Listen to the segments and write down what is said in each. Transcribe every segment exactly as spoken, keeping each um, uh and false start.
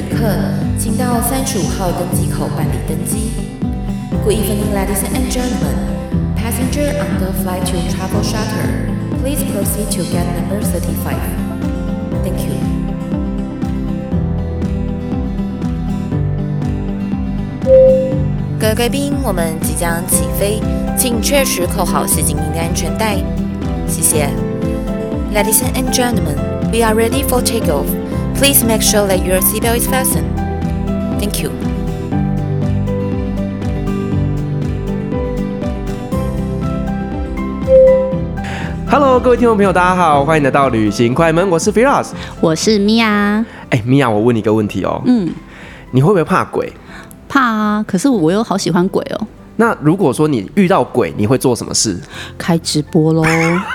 客，请到三十五号登机口办理登机。Good evening, ladies and gentlemen. Passenger on the flight to Travel Charter, please proceed to gate number thirty-five. Thank you. 各位贵宾，我们即将起飞，请确实扣好系紧您的安全带。谢谢。Ladies and gentlemen, we are ready for takeoff. Please make sure that your seatbelt is fastened. Thank you. Hello， 各位听众朋友，大家好，欢迎来到旅行快门，我是 Firas， 我是米娅。 哎，米娅，我问你一个问题哦，嗯，你会不会怕鬼？ 怕啊，可是我又好喜欢鬼哦。 那如果说你遇到鬼，你会做什么事？ 开直播咯。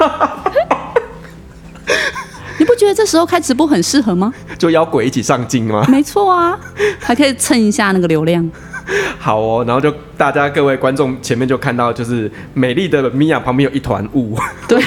你不觉得这时候开直播很适合吗？ 就邀鬼一起上镜吗？ 没错啊，还可以蹭一下那个流量。 好哦，然后就大家各位观众前面就看到，就是美丽的米娅旁边有一团雾。 对。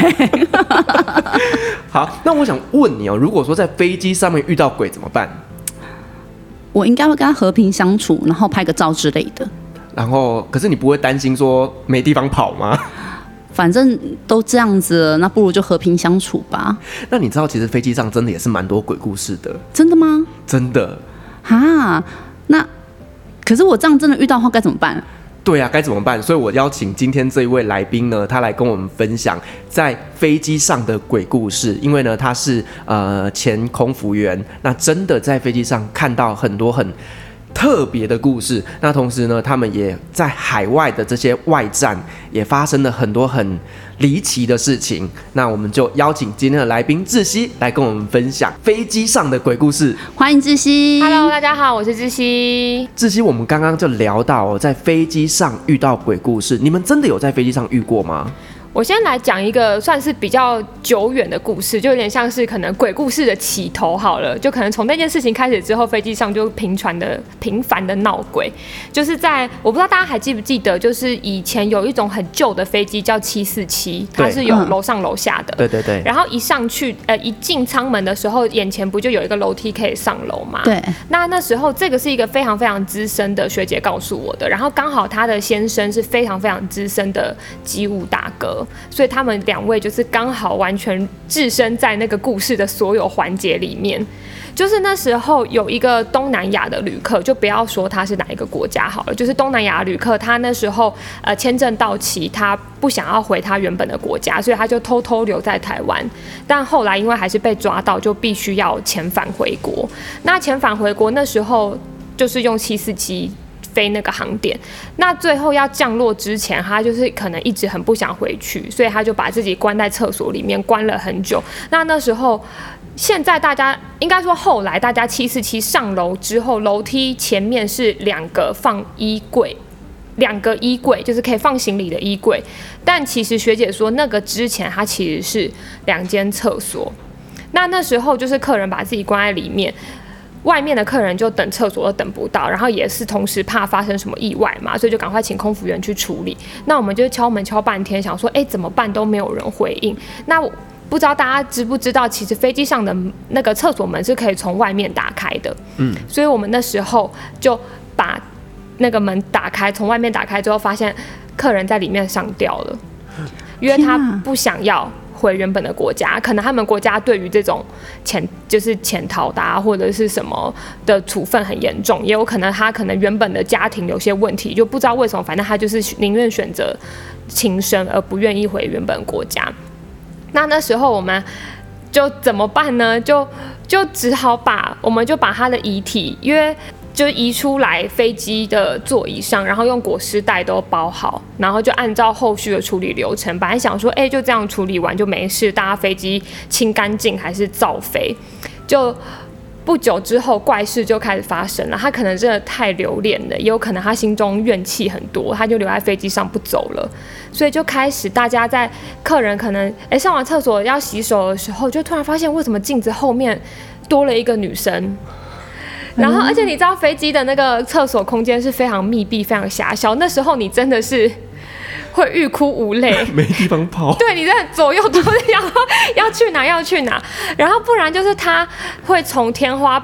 好，那我想问你哦，如果说在飞机上面遇到鬼怎么办？ 我应该会跟他和平相处，然后拍个照之类的。 然后，可是你不会担心说没地方跑吗？ 反正都这样子了，那不如就和平相处吧。 那你知道，其实飞机上真的也是蛮多鬼故事的。 真的吗？ 真的。 哈，那可是我这样真的遇到的话该怎么办？ 对啊，该怎么办？所以我邀请今天这一位来宾呢，他来跟我们分享在飞机上的鬼故事。因为呢，他是呃前空服员，那真的在飞机上看到很多很特别的故事。那同时呢，他们也在海外的这些外站也发生了很多很离奇的事情。那我们就邀请今天的来宾志熙来跟我们分享飞机上的鬼故事。 欢迎志熙。 Hello， 大家好，我是志熙。 志熙，我们刚刚就聊到哦，在飞机上遇到鬼故事，你们真的有在飞机上遇过吗？ 我先来讲一个算是比较久远的故事，就有点像是可能鬼故事的起头好了，就可能从那件事情开始之后，飞机上就频传的频繁的闹鬼。就是在我不知道大家还记不记得，就是以前有一种很旧的飞机叫七四七，它是有楼上楼下的。 对对对。 然后一上去，呃，一进舱门的时候，眼前不就有一个楼梯可以上楼吗？ 对。 那那时候这个是一个非常非常资深的学姐告诉我的，然后刚好她的先生是非常非常资深的机务大哥。所以他们两位就是刚好完全置身在那个故事的所有环节里面。就是那时候有一个东南亚的旅客，就不要说他是哪一个国家好了，就是东南亚旅客，他那时候呃签证到期，他不想要回他原本的国家，所以他就偷偷留在台湾。但后来因为还是被抓到，就必须要遣返回国。那遣返回国那时候就是用七四七。飞那个航点，那最后要降落之前，他就是可能一直很不想回去，所以他就把自己关在厕所里面，关了很久。那那时候，现在大家应该说后来大家七四七上楼之后，楼梯前面是两个放衣柜，两个衣柜就是可以放行李的衣柜。但其实学姐说，那个之前它其实是两间厕所。那那时候就是客人把自己关在里面。外面的客人就等厕所都等不到，然后也是同时怕发生什么意外嘛，所以就赶快请空服员去处理。那我们就敲门敲半天，想说，哎，怎么办都没有人回应。那不知道大家知不知道，其实飞机上的那个厕所门是可以从外面打开的。嗯，所以我们那时候就把那个门打开，从外面打开之后，发现客人在里面上吊了，因为他不想要回原本的国家，可能他们国家对于这种潜就是潜逃的、啊、或者是什么的处分很严重，也有可能他可能原本的家庭有些问题，就不知道为什么，反正他就是宁愿选择轻生而不愿意回原本国家。那那时候我们就怎么办呢？就就只好把我们就把他的遗体，因为就移出来飞机的座椅上，然后用裹尸袋都包好，然后就按照后续的处理流程。本来想说，哎、欸，就这样处理完就没事，大家飞机清干净还是照飞。就不久之后，怪事就开始发生了。他可能真的太留恋了，也有可能他心中怨气很多，他就留在飞机上不走了。所以就开始大家在客人可能哎、欸、上完厕所要洗手的时候，就突然发现为什么镜子后面多了一个女生。然后，而且你知道飞机的那个厕所空间是非常密闭、非常狭小，那时候你真的是会欲哭无泪， 没地方跑。 对，你在左右都要要去哪要去哪，然后不然就是他会从天花板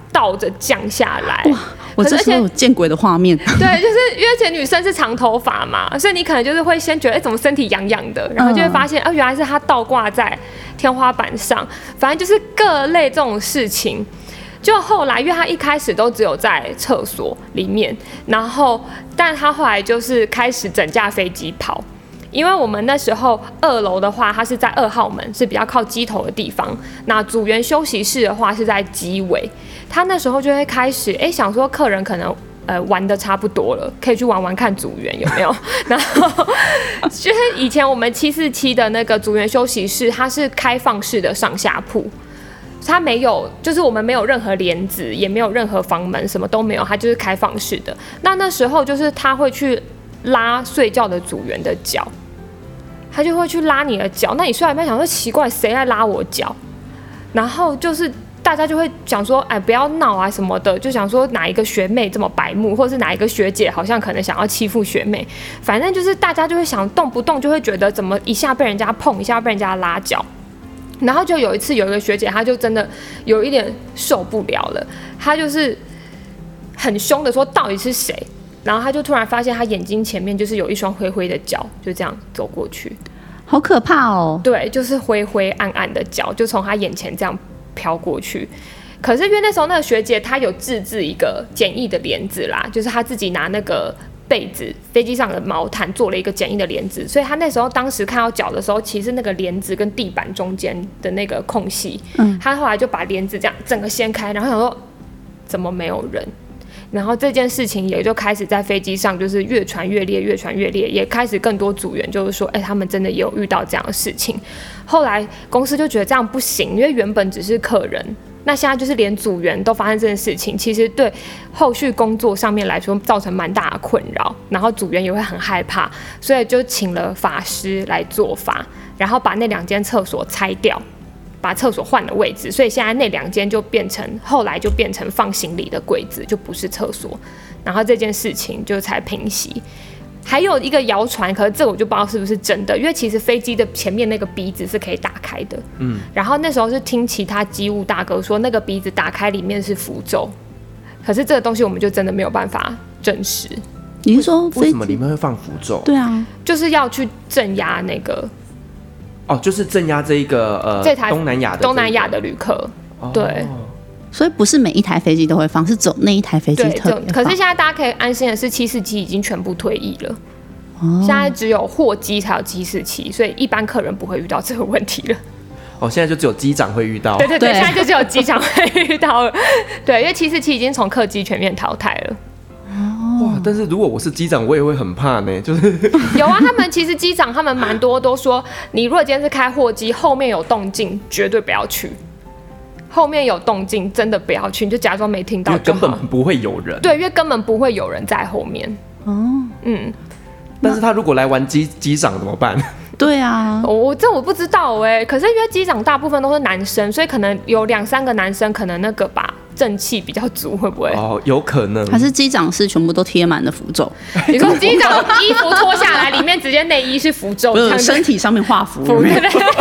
倒着降下来。 哇，我这时候有见鬼的画面。 对，就是因为而且女生是长头发嘛，所以你可能就是会先觉得，哎、欸，怎么身体痒痒的，然后就会发现，啊、嗯，原来是它倒挂在天花板上。反正就是各类这种事情。就后来，因为他一开始都只有在厕所里面，然后，但他后来就是开始整架飞机跑。因为我们那时候二楼的话，它是在二号门，是比较靠机头的地方。那组员休息室的话是在机尾。他那时候就会开始，哎，想说客人可能呃玩的差不多了，可以去玩玩看组员有没有。然后就是以前我们七四七的那个组员休息室，它是开放式的上下铺。它没有，就是我们没有任何帘子，也没有任何房门，什么都没有，它就是开放式的。那那时候就是他会去拉睡觉的组员的脚，他就会去拉你的脚。那你睡到一半想说奇怪，谁在拉我脚？然后就是大家就会想说，哎，不要闹啊什么的，就想说哪一个学妹这么白目，或者是哪一个学姐好像可能想要欺负学妹。反正就是大家就会想，动不动就会觉得怎么一下被人家碰，一下被人家拉脚。然后就有一次，有一个学姐，她就真的有一点受不了了，她就是很凶的说到底是谁，然后她就突然发现她眼睛前面就是有一双灰灰的脚，就这样走过去， 好可怕哦。 对，就是灰灰暗暗的脚，就从她眼前这样飘过去。可是因为那时候那个学姐她有自制一个简易的帘子啦，就是她自己拿那个被子，飞机上的毛毯做了一个简易的帘子，所以他那时候当时看到脚的时候，其实那个帘子跟地板中间的那个空隙，嗯，他后来就把帘子这样整个掀开，然后想说怎么没有人，然后这件事情也就开始在飞机上就是越传越烈，越传越烈，也开始更多组员就是说，哎、欸，他们真的也有遇到这样的事情。后来公司就觉得这样不行，因为原本只是客人。那现在就是连组员都发生这件事情，其实对后续工作上面来说造成蛮大的困扰，然后组员也会很害怕，所以就请了法师来做法，然后把那两间厕所拆掉，把厕所换了位置，所以现在那两间就变成后来就变成放行李的柜子，就不是厕所，然后这件事情就才平息。还有一个谣传，可是这我就不知道是不是真的，因为其实飞机的前面那个鼻子是可以打开的，嗯，然后那时候是听其他机务大哥说，那个鼻子打开里面是符咒，可是这个东西我们就真的没有办法证实。 你是说为什么里面会放符咒？ 对啊， 就是要去镇压那个， 哦，就是镇压这一个呃这台东南亚的、这个、 东南亚的旅客，哦、对。 所以不是每一台飞机都会放，是走那一台飞机特别放。 可是现在大家可以安心的是，七四七已经全部退役了，哦、现在只有货机才有七四七，所以一般客人不会遇到这个问题了。 哦，现在就只有机长会遇到。 对对对，现在就只有机长会遇到了。对，因为七四七已经从客机全面淘汰了。 哇！但是如果我是机长，我也会很怕呢。就是有啊，他们其实机长他们蛮多都说，你如果今天是开货机，后面有动静，绝对不要去。后面有动静，真的不要去，你就假装没听到就好， 根本不会有人。 对，因为根本不会有人在后面。哦，嗯。 但是他如果来玩机机长怎么办？ 对啊， 我这我不知道哎、欸。可是因为机长大部分都是男生，所以可能有两三个男生，可能那个吧正气比较足，会不会？ 哦，有可能。 还是机长是全部都贴满了符咒？ 你说机长衣服脱下来，里面直接内衣是符咒， 不是身体上面画符。符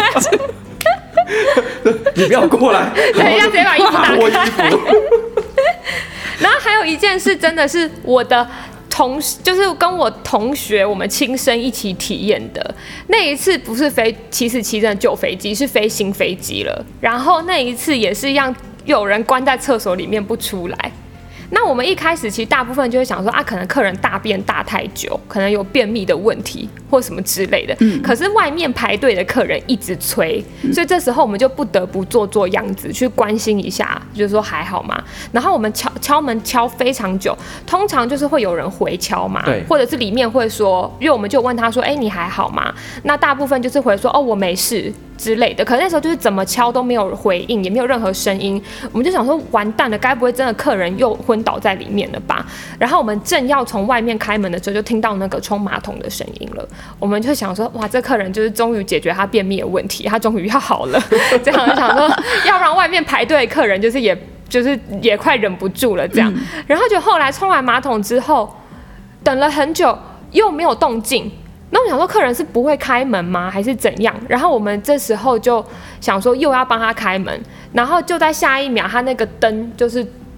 你不要过来， 等一下直接把衣服打开。然后还有一件事，真的是我的同，就是跟我同学我们亲身一起体验的。那一次不是飞七四七真的旧飞机，是飞新飞机了。然后那一次也是一样，有人关在厕所里面不出来。那我们一开始其实大部分就会想说啊，可能客人大便大太久，可能有便秘的问题或什么之类的。嗯、可是外面排队的客人一直催，嗯、所以这时候我们就不得不做做样子去关心一下，就是说还好吗？然后我们敲敲门敲非常久，通常就是会有人回敲嘛，或者是里面会说，因为我们就问他说，哎、欸，你还好吗？那大部分就是回说，哦，我没事。之类的，可是那时候就是怎么敲都没有回应，也没有任何声音，我们就想说完蛋了，该不会真的客人又昏倒在里面了吧？然后我们正要从外面开门的时候，就听到那个冲马桶的声音了。我们就想说，哇，这客人就是终于解决他便秘的问题，他终于要好了。这样就想说，要让外面排队的客人就是也就是也快忍不住了这样。嗯、然后就后来冲完马桶之后，等了很久又没有动静。那我想说，客人是不会开门吗？还是怎样？然后我们这时候就想说，又要帮他开门，然后就在下一秒，他那个灯就是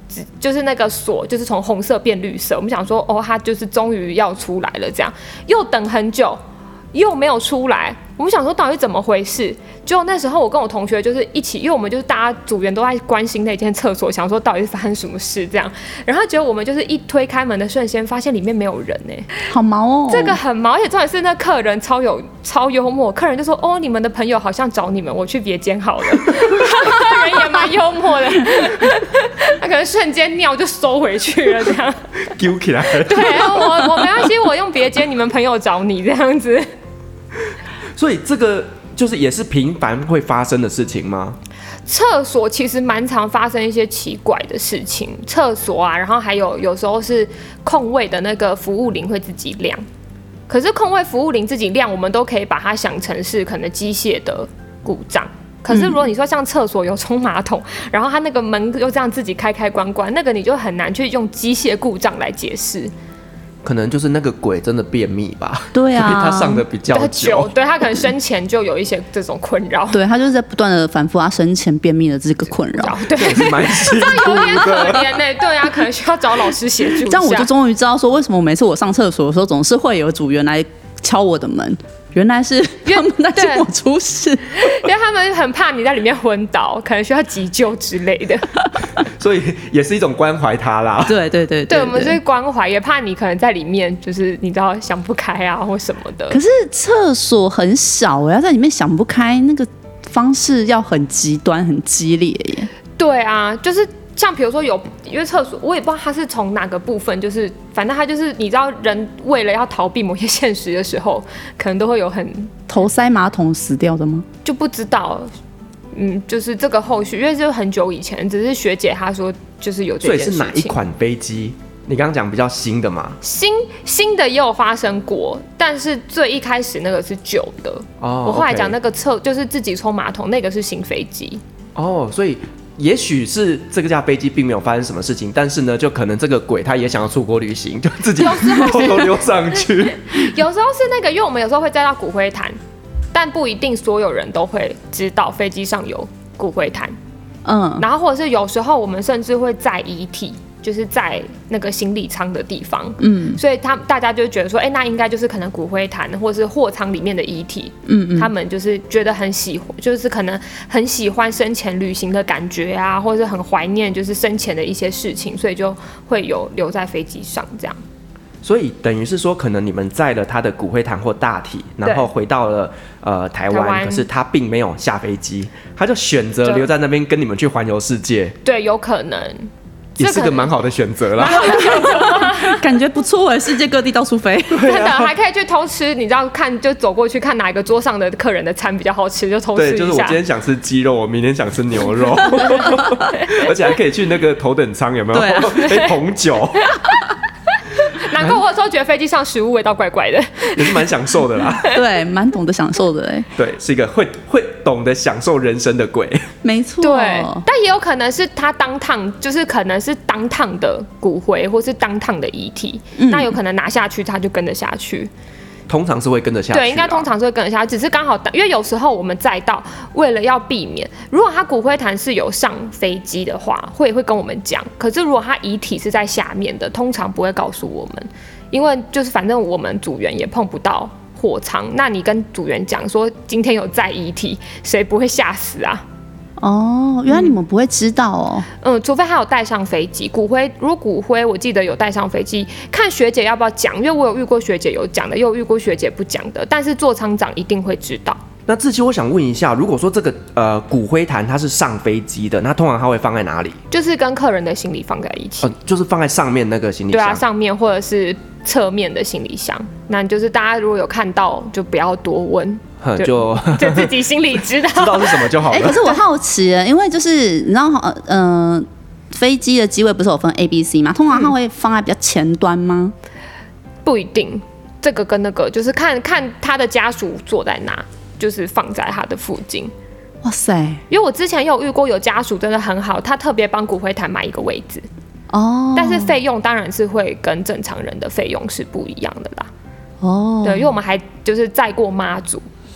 就是那个锁就是从红色变绿色，我们想说哦，它就是终于要出来了，这样又等很久又没有出来，我们想说到底怎么回事？就那时候我跟我同学就是一起，因为我们就是大家组员都在关心那间厕所，想说到底是发生什么事这样，然后结果我们就是一推开门的瞬间，发现里面没有人哎、欸， 好毛哦， 这个很毛，而且重点是那客人超有超幽默，客人就说哦，你们的朋友好像找你们，我去别间好了，客人也蛮幽默的，他可能瞬间尿就收回去了这样， 丢起来了， 对，我我没关系，我用别间，你们朋友找你这样子。 所以这个就是也是频繁会发生的事情吗？ 厕所其实蛮常发生一些奇怪的事情，厕所啊，然后还有有时候是空位的那个服务铃会自己亮，可是空位服务铃自己亮，我们都可以把它想成是可能机械的故障。可是如果你说像厕所有冲马桶，然后它那个门又这样自己开开关关，那个你就很难去用机械故障来解释。 可能就是那个鬼真的便秘吧， 对啊， 所以他上的比较久， 对，他可能生前就有一些这种困扰， 对他就是在不断的反复他生前便秘的这个困扰， 对， 这也是蛮辛苦的， 这样有点可怜呢、欸。对啊，可能需要找老师协助一下。 这样我就终于知道说为什么每次我上厕所的时候总是会有组员来敲我的门，原来是他们担心我出事， 因为他们很怕你在里面昏倒，可能需要急救之类的。 所以也是一种关怀他啦。 对对对对, 对，我们是关怀，也怕你可能在里面就是你知道想不开啊或什么的。 可是厕所很小，我要在里面想不开，那个方式要很极端、很激烈耶。 对啊，就是像比如说有，因为厕所我也不知道它是从哪个部分，就是反正它就是你知道人为了要逃避某些现实的时候，可能都会有很头塞马桶死掉的吗？ 就不知道。嗯，就是这个后续，因为就很久以前，只是学姐她说就是有这件事情。 所以是哪一款飞机？你刚刚讲比较新的嘛？ 新新的也有发生过，但是最一开始那个是旧的。 哦， 我后来讲那个厕就是自己冲马桶，那个是新飞机。 哦，所以也许是这个架飞机并没有发生什么事情，但是呢，就可能这个鬼他也想要出国旅行，就自己偷偷溜上去。 有时候是那个，因为我们有时候会载到骨灰坛。但不一定所有人都会知道飞机上有骨灰坛，嗯，然后或者是有时候我们甚至会载遗体，就是在那个行李舱的地方，嗯，所以他大家就觉得说，哎、欸，那应该就是可能骨灰坛或者是货舱里面的遗体，嗯嗯，他们就是觉得很喜欢，就是可能很喜欢生前旅行的感觉啊，或者是很怀念就是生前的一些事情，所以就会有留在飞机上这样。 所以等于是说，可能你们载了他的骨灰坛或大体，然后回到了呃台湾，台湾可是他并没有下飞机，他就选择留在那边跟你们去环游世界。 对，有可能也是个蛮好的选择啦， 感觉不错哎，世界各地到处飞， 真的还可以去偷吃。你知道看就走过去看哪一个桌上的客人的餐比较好吃，就偷吃一下。 对，就是我今天想吃鸡肉，我明天想吃牛肉，而且还可以去那个头等舱，有没有？对啊，红酒。 难怪我有时候觉得飞机上食物味道怪怪的， 也是蛮享受的啦。 对，蛮懂得享受的哎。 对，是一个会会懂得享受人生的鬼。 没错。 对，但也有可能是他当趟，就是可能是当趟的骨灰，或是当趟的遗体，嗯、那有可能拿下去，他就跟着下去。 通常是会跟着下去， 对，应该通常是会跟着下去，只是刚好，因为有时候我们载到，为了要避免，如果他骨灰坛是有上飞机的话，会会跟我们讲。可是如果他遗体是在下面的，通常不会告诉我们，因为就是反正我们组员也碰不到货舱，那你跟组员讲说今天有载遗体，谁不会吓死啊？ 哦，原来你们不会知道哦。 嗯，除非他有带上飞机，骨灰如果骨灰我记得有带上飞机，看学姐要不要讲，因为我有遇过学姐有讲的，也有遇过学姐不讲的，但是座舱长一定会知道。 那志祺，我想问一下，如果说这个呃骨灰坛它是上飞机的，那通常它会放在哪里？ 就是跟客人的行李放在一起， 呃，就是放在上面那个行李箱。 对啊，上面或者是侧面的行李箱。那就是大家如果有看到，就不要多问。 就就, 就自己心里知道知道是什么就好了。 哎、欸，可是我好奇，因为就是你知道，嗯、呃，飞机的机位不是有分 A、B、C 吗？通常它会放在比较前端吗？ 嗯、不一定，这个跟那个就是看看他的家属坐在哪，就是放在他的附近。 哇塞！ 因为我之前有遇过有家属真的很好，他特别帮骨灰坛买一个位置。 哦。 但是费用当然是会跟正常人的费用是不一样的啦。 哦。 对，因为我们还就是载过妈祖。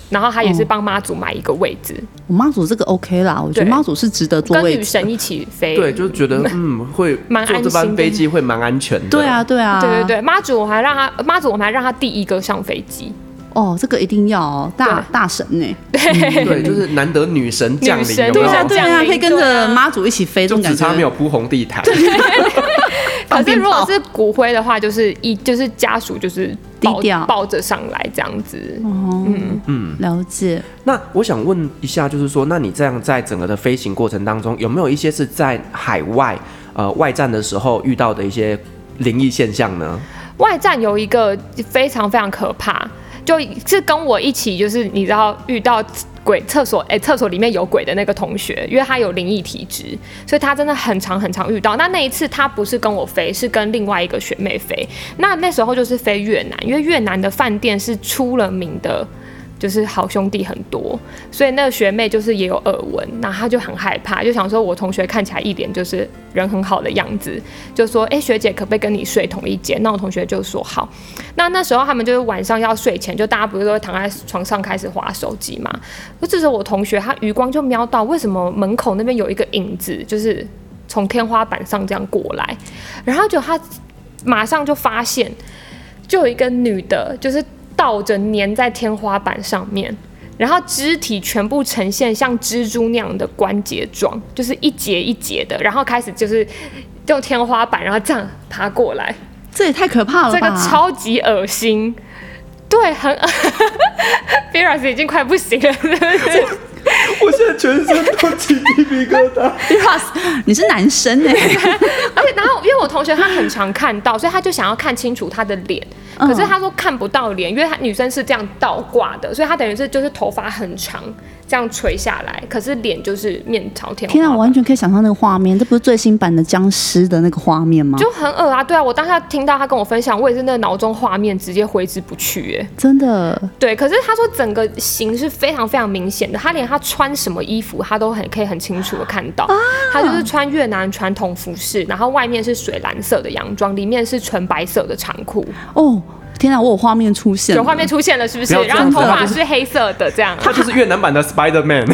然后他也是帮妈祖买一个位置。 我妈祖这个 OK 啦，我觉得妈祖是值得坐位置， 跟女神一起飞。 对，就觉得嗯会坐这班飞机会蛮安全的。 对啊，对啊， 对对对，妈祖我还让他妈祖我们还让他第一个上飞机。 哦，这个一定要哦，大大神呢、欸？ 对对，就是难得女神降临，有没有？ 对啊，对啊，可以跟着妈祖一起飞，这种感觉。 就只差没有铺红地毯。 可是如果是骨灰的话，就是一就是家属就是低调抱着上来这样子。 哦，嗯嗯，了解。 那我想问一下，就是说，那你这样在整个的飞行过程当中，有没有一些是在海外呃外站的时候遇到的一些灵异现象呢？ 外站有一个非常非常可怕，就是跟我一起，就是你知道遇到鬼厕所，哎、欸，厕所里面有鬼的那个同学，因为他有灵异体质，所以他真的很常很常遇到。那那一次他不是跟我飞，是跟另外一个学妹飞。那那时候就是飞越南，因为越南的饭店是出了名的。就是好兄弟很多，所以那个学妹就是也有耳闻，那她就很害怕，就想说我同学看起来一脸就是人很好的样子，就说哎、欸、学姐可不可以跟你睡同一间？那我同学就说好。那那时候他们就是晚上要睡前，就大家不是都会躺在床上开始滑手机嘛？就这时候我同学他余光就瞄到为什么门口那边有一个影子，就是从天花板上这样过来，然后就他马上就发现，就有一个女的，就是。倒着粘在天花板上面，然后肢体全部呈现像蜘蛛那样的关节状，就是一节一节的，然后开始就是用天花板，然后这样爬过来， 这也太可怕了吧！ 这个超级恶心，对，很 ，Firas 已经快不行了，是不是？ 我现在全身都起鸡皮疙瘩。 你是男生哎、欸， 而且然后因为我同学他很常看到，所以他就想要看清楚他的脸，可是他说看不到脸，因为他女生是这样倒挂的，所以他等于是就是头发很长这样垂下来，可是脸就是面朝天花板。 天啊，我完全可以想象那个画面，这不是最新版的僵尸的那个画面吗？ 就很恶啊，对啊，我当下听到他跟我分享，我也是那个脑中画面直接挥之不去，哎， 真的。 对，可是他说整个形是非常非常明显的，他连他穿什么衣服，他都很可以很清楚的看到，啊、他就是穿越南传统服饰，然后外面是水蓝色的洋装，里面是纯白色的长裤。 哦，天啊，我有画面出现了， 有画面出现了，是不是？然后头发是黑色的，这样。 他就是越南版的 Spider-Man。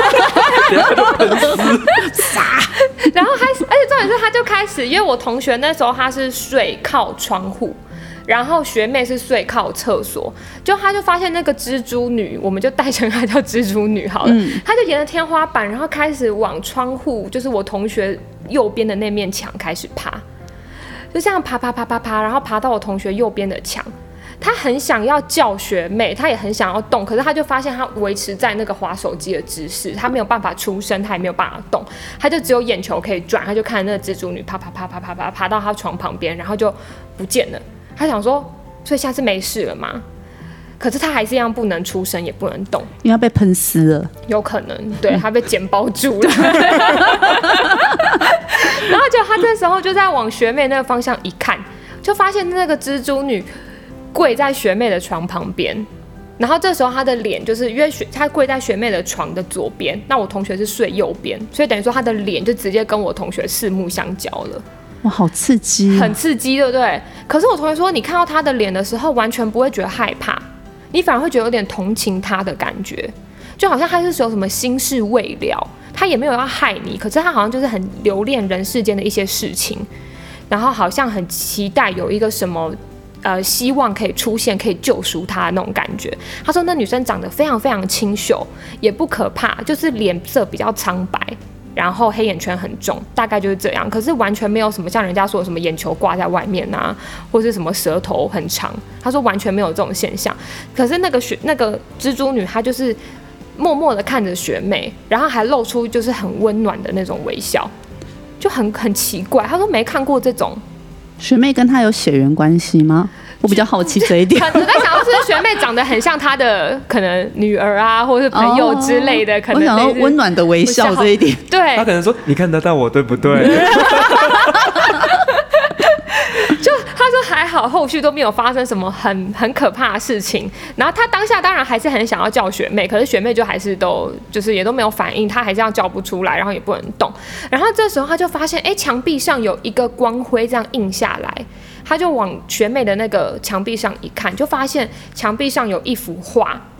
然后开始，而且重点是，他就开始，因为我同学那时候他是睡靠窗户。然后学妹是睡靠厕所，就他就发现那个蜘蛛女，我们就代称她叫蜘蛛女好了。嗯、她就沿着天花板，然后开始往窗户，就是我同学右边的那面墙开始爬，就这样爬爬爬爬爬，然后爬到我同学右边的墙。他很想要叫学妹，他也很想要动，可是他就发现他维持在那个滑手机的姿势，他没有办法出声，他也没有办法动，他就只有眼球可以转，他就看那个蜘蛛女爬爬爬爬爬爬爬到他床旁边，然后就不见了。他想说，所以下次没事了吗？可是他还是一样不能出声，也不能动， 因为他被喷丝了， 有可能，对他被剪包住了。然后就他这时候就在往学妹那个方向一看，就发现那个蜘蛛女跪在学妹的床旁边。然后这时候他的脸就是因为学他跪在学妹的床的左边，那我同学是睡右边，所以等于说他的脸就直接跟我同学四目相交了。 哇，好刺激、啊， 很刺激，对不对？可是我同学说，你看到他的脸的时候，完全不会觉得害怕，你反而会觉得有点同情他的感觉，就好像他是有什么心事未了，他也没有要害你，可是他好像就是很留恋人世间的一些事情，然后好像很期待有一个什么呃希望可以出现，可以救赎他的那种感觉。他说那女生长得非常非常清秀，也不可怕，就是脸色比较苍白。然后黑眼圈很重，大概就是这样。可是完全没有什么像人家说什么眼球挂在外面啊，或是什么舌头很长。他说完全没有这种现象。可是那个学那个蜘蛛女，她就是默默的看着学妹，然后还露出就是很温暖的那种微笑，就很很奇怪。他说没看过这种。 学妹跟她有血缘关系吗？我比较好奇这一点。 我在想，是不是学妹长得很像她的可能女儿啊，或者是朋友之类的？哦、可能我想到温暖的微笑这一点。 对， 他可能说：“你看得到我对不对？” 就他说还好，后续都没有发生什么很很可怕的事情。然后他当下当然还是很想要叫学妹，可是学妹就还是都就是也都没有反应，他还是这样叫不出来，然后也不能动。然后这时候他就发现，哎，墙壁上有一个光辉这样映下来。他就往学妹的那个墙壁上一看，就发现墙壁上有一幅画，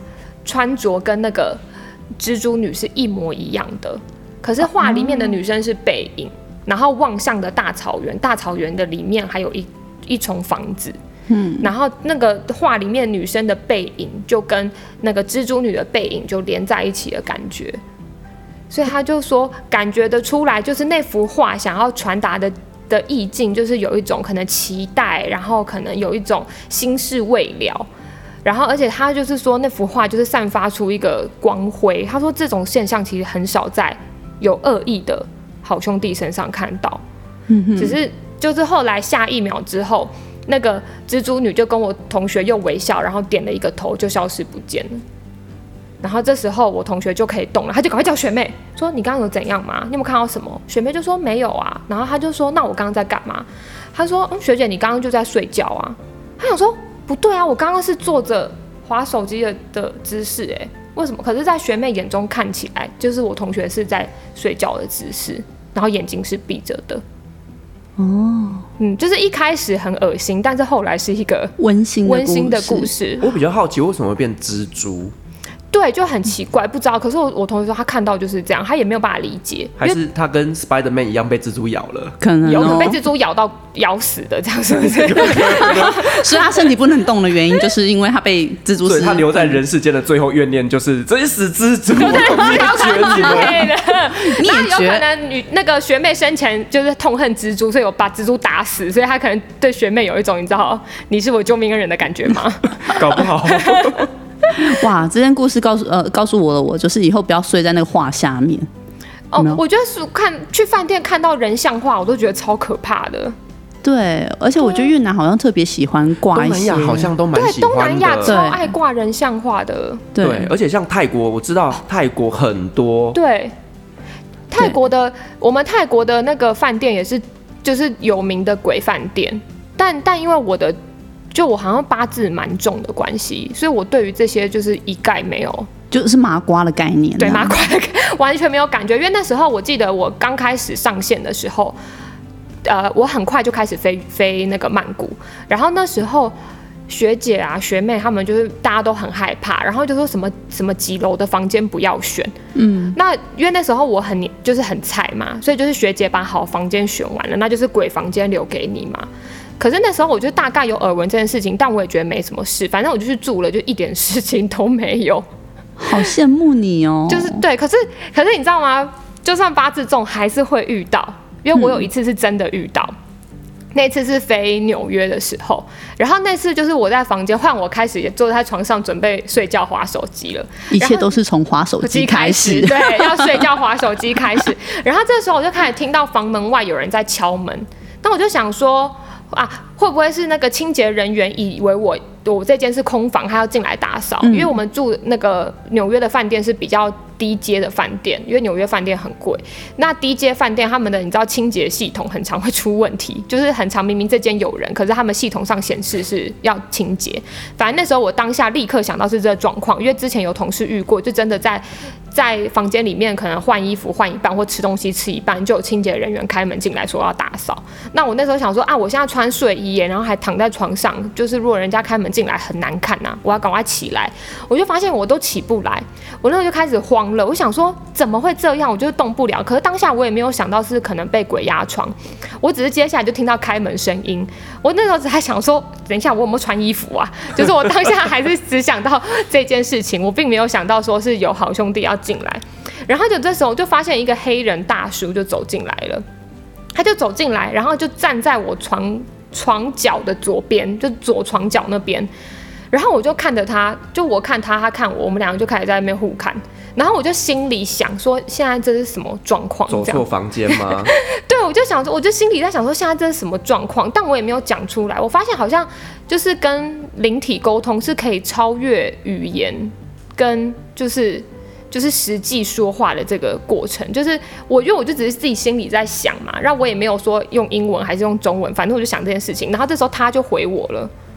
穿着跟那个蜘蛛女是一模一样的，可是画里面的女生是背影，然后望向的大草原，大草原的里面还有一一重房子。嗯，然后那个画里面女生的背影就跟那个蜘蛛女的背影就连在一起的感觉，所以他就说感觉得出来，就是那幅画想要传达的的意境，就是有一种可能期待，然后可能有一种心事未了，然后而且他就是说那幅画就是散发出一个光辉，他说这种现象其实很少在有恶意的好兄弟身上看到，嗯、只是就是后来下一秒之后。那个蜘蛛女就跟我同学又微笑，然后点了一个头就消失不见了。然后这时候我同学就可以动了，他就赶快叫学妹说：“你刚刚有怎样吗？你有没有看到什么？”学妹就说：“没有啊。”然后他就说：“那我刚刚在干嘛？”他说：“嗯，学姐，你刚刚就在睡觉啊。”他想说：“不对啊，我刚刚是坐着滑手机 的, 的姿势，哎，为什么？可是，在学妹眼中看起来，就是我同学是在睡觉的姿势，然后眼睛是闭着的。”哦，嗯，就是一开始很恶心，但是后来是一个温馨温馨的故事。 我比较好奇，为什么会变蜘蛛？ 对，就很奇怪，不知道。可是我我同学说他看到就是这样，他也没有办法理解， 还是他跟 Spider-Man 一样被蜘蛛咬了？ 可能、哦、 有可能被蜘蛛咬到咬死的，这样是不是？ 所以他身体不能动的原因，就是因为他被蜘蛛。 所以他留在人世间的最后怨念就是这些死蜘蛛，我灭绝你们！ 那有可能女那个学妹生前就是痛恨蜘蛛，所以我把蜘蛛打死，所以他可能对学妹有一种你知道你是我救命恩人的感觉吗？ 搞不好。 哇，这件故事告诉呃告诉我了，我就是以后不要睡在那个画下面。 哦，我觉得是看去饭店看到人像画，我都觉得超可怕的。 对，而且我觉得越南好像特别喜欢挂一些， 东南亚好像都蛮喜欢的。 对，东南亚超爱挂人像画的。 对， 对，而且像泰国，我知道泰国很多。 对，泰国的我们泰国的那个饭店也是就是有名的鬼饭店，但但因为我的。就我好像八字蛮重的关系，所以我对于这些就是一概没有， 就是麻瓜的概念。 对，麻瓜的完全没有感觉，因为那时候我记得我刚开始上线的时候，呃，我很快就开始飞飞那个曼谷，然后那时候学姐啊、学妹他们就是大家都很害怕，然后就说什么什么几楼的房间不要选。嗯，那因为那时候我很就是很菜嘛，所以就是学姐把好房间选完了，那就是鬼房间留给你嘛。可是那时候我就大概有耳闻这件事情，但我也觉得没什么事，反正我就去住了，就一点事情都没有。 好羡慕你哦！ 就是对，可是可是你知道吗？就算八字重，还是会遇到，因为我有一次是真的遇到。嗯，那次是飞纽约的时候，然后那次就是我在房间，换我开始也坐在床上准备睡觉滑手机了， 一切都是从滑手机开始， 对，要睡觉滑手机开始。然后这时候我就开始听到房门外有人在敲门，但我就想说。啊，会不会是那个清洁人员以为我我这间是空房，他要进来打扫？嗯，因为我们住那个纽约的饭店是比较低阶的饭店，因为纽约饭店很贵。那低阶饭店他们的你知道清洁系统很常会出问题，就是很常明明这间有人，可是他们系统上显示是要清洁。反正那时候我当下立刻想到是这个状况，因为之前有同事遇过，就真的在在房间里面可能换衣服换一半或吃东西吃一半，就有清洁人员开门进来说要打扫。那我那时候想说啊，我现在穿睡衣耶，然后还躺在床上，就是如果人家开门进来很难看呐，啊，我要赶快起来。我就发现我都起不来，我那时候就开始慌了。我想说怎么会这样？我就动不了。可是当下我也没有想到是可能被鬼压床，我只是接下来就听到开门声音。我那时候只还想说，等一下我有没有穿衣服啊？就是我当下还是只想到这件事情，我并没有想到说是有好兄弟要进来。然后就这时候就发现一个黑人大叔就走进来了，他就走进来，然后就站在我床床角的左边，就左床角那边。然后我就看着他，就我看他，他看我，我们两个就开始在那边互看。然后我就心里想说，现在这是什么状况？ 走错房间吗？ 对，我就想说，我就心里在想说，现在这是什么状况？但我也没有讲出来。我发现好像就是跟灵体沟通是可以超越语言跟就是就是实际说话的这个过程。就是我因为我就只是自己心里在想嘛，然后我也没有说用英文还是用中文，反正我就想这件事情。然后这时候他就回我了。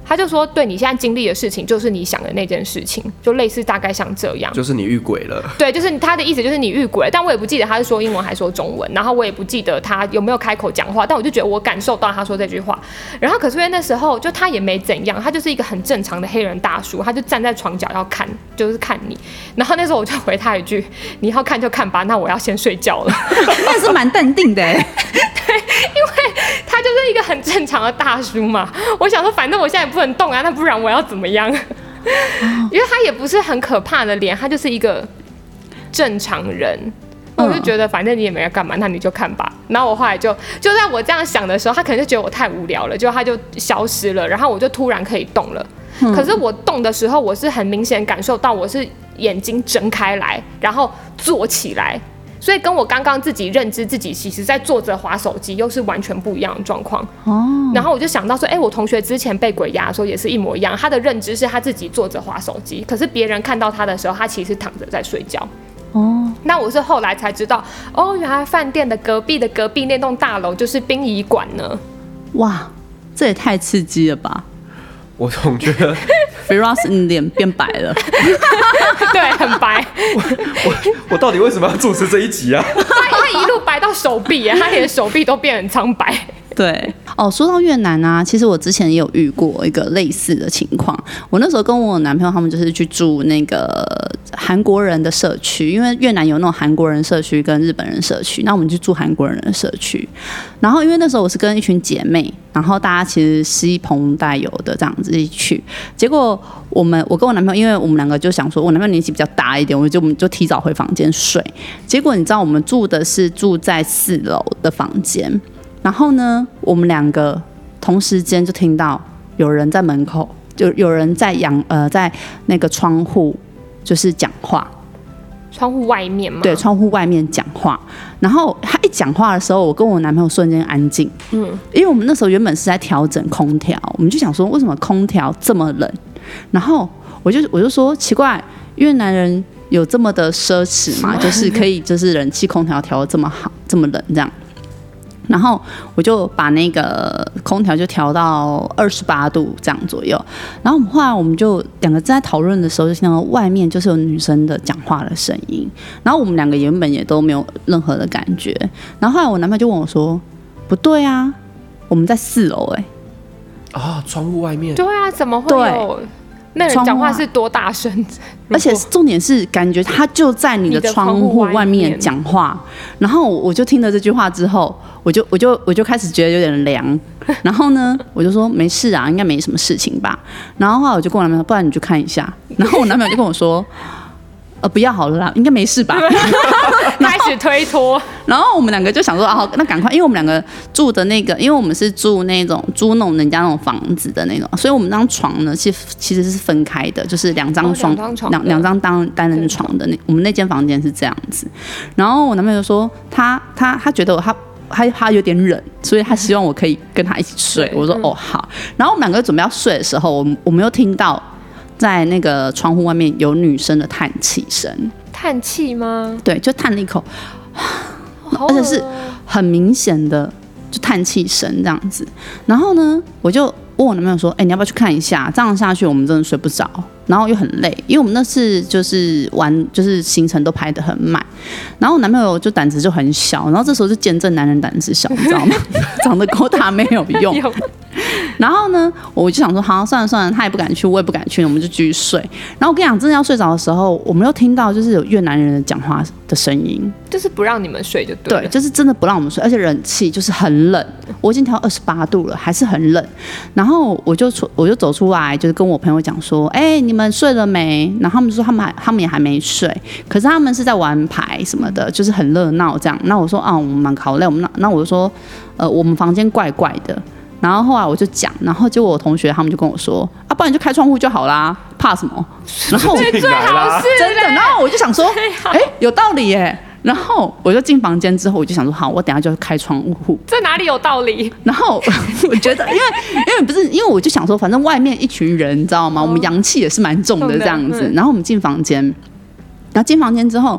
他就说，对，你现在经历的事情就是你想的那件事情，就类似大概像这样， 就是你遇鬼了。 对，就是他的意思就是你遇鬼了，但我也不记得他是说英文还说中文，然后我也不记得他有没有开口讲话，但我就觉得我感受到他说这句话。然后可是因为那时候就他也没怎样，他就是一个很正常的黑人大叔，他就站在床角要看，就是看你。然后那时候我就回他一句，你要看就看吧，那我要先睡觉了。 那是蛮淡定的哎。 对，因为他就是一个很正常的大叔嘛。我想说，反正我现在也不能动啊，那不然我要怎么样？因为他也不是很可怕的脸，他就是一个正常人。我就觉得反正你也没要干嘛，那你就看吧。然后我后来就就在我这样想的时候，他可能就觉得我太无聊了，就他就消失了。然后我就突然可以动了。嗯、可是我动的时候，我是很明显感受到我是眼睛睁开来，然后坐起来。所以跟我刚刚自己认知自己其实在坐着滑手机又是完全不一样的状况。哦。然后我就想到说，哎、欸，我同学之前被鬼压的时候也是一模一样，他的认知是他自己坐着滑手机，可是别人看到他的时候，他其实躺着在睡觉。哦，那我是后来才知道，哦，原来饭店的隔壁的隔壁那栋大楼就是殡仪馆呢。 哇，这也太刺激了吧！ 我总觉得 Firas 你脸变白了， 对，很白。 我我我到底为什么要主持这一集啊？ 他他一路白到手臂耶，他连手臂都变很苍白。 对哦，说到越南啊，其实我之前也有遇过一个类似的情况。我那时候跟我男朋友他们就是去住那个韩国人的社区，因为越南有那种韩国人社区跟日本人社区，那我们去住韩国人的社区。然后因为那时候我是跟一群姐妹，然后大家其实吸朋带友的这样子一起去，结果我们我跟我男朋友，因为我们两个就想说，我男朋友年纪比较大一点，我就我们就提早回房间睡。结果你知道我们住的是住在四楼的房间。然后呢，我们两个同时间就听到有人在门口，就有人在阳呃在那个窗户就是讲话， 窗户外面吗？ 对，窗户外面讲话。然后他一讲话的时候，我跟我男朋友瞬间安静，嗯，因为我们那时候原本是在调整空调，我们就想说为什么空调这么冷？然后我就我就说奇怪，越南人有这么的奢侈吗？就是可以就是冷气空调调得这么好，这么冷这样。然后我就把那个空调就调到二十八度这样左右，然后后来我们就两个在讨论的时候，就听到外面就是有女生的讲话的声音，然后我们两个原本也都没有任何的感觉，然后后来我男朋友就问我说：“不对啊，我们在四楼哎、 欸。”啊，窗户外面。 对啊，怎么会有？那人讲话是多大声？ 而且重点是，感觉他就在你的窗户外面讲话。然后我就听了这句话之后，我就我就我就开始觉得有点凉。然后呢，我就说没事啊，应该没什么事情吧。然后后来我就跟我男朋友说，不然你去看一下。然后我男朋友就跟我说。呃，不要好了啦，应该没事吧？ 开始推脱， 然后我们两个就想说，啊，那赶快，因为我们两个住的那个，因为我们是住那种租那种人家那种房子的那种，所以我们那张床呢，其实其实是分开的，就是两张双两两张单单人床的那，我们那间房间是这样子。然后我男朋友说，他他他觉得我他。他他有点冷，所以他希望我可以跟他一起睡。我说哦好。然后我们两个准备要睡的时候，我们我们又听到。在那个窗户外面有女生的叹气声， 叹气吗？ 对，就叹了一口，而且是很明显的就叹气声这样子。然后呢，我就问我男朋友说：“哎、欸，你要不要去看一下？这样下去我们真的睡不着，然后又很累，因为我们那次就是玩，就是行程都排得很满。然后我男朋友就胆子就很小，然后这时候就见证男人胆子小，你知道吗？长得够大没有用。然后呢，我就想说，好，算了算了，他也不敢去，我也不敢去，我们就继续睡。然后我跟你讲，真的要睡着的时候，我们又听到就是有越南人的讲话的声音， 就是不让你们睡就对了。 对，就是真的不让我们睡，而且冷气就是很冷，我已经调二十八度了，还是很冷。然后我就出，我就走出来，就是跟我朋友讲说，哎、欸，你们睡了没？然后他们说他们还他们也还没睡，可是他们是在玩牌什么的，就是很热闹这样。那我说啊，我们蛮好累，我们那那我就说，呃，我们房间怪怪的。然后后来我就讲，然后结果我同学他们就跟我说，啊，不然你就开窗户就好啦，怕什么？然后最好是真的，然后我就想说，哎，有道理耶。然后我就进房间之后，我就想说，好，我等一下就开窗户。 这哪里有道理？ 然后我觉得，因为因为不是，因为我就想说，反正外面一群人，你知道吗？我们阳气也是蛮重的这样子。然后我们进房间，然后进房间之后，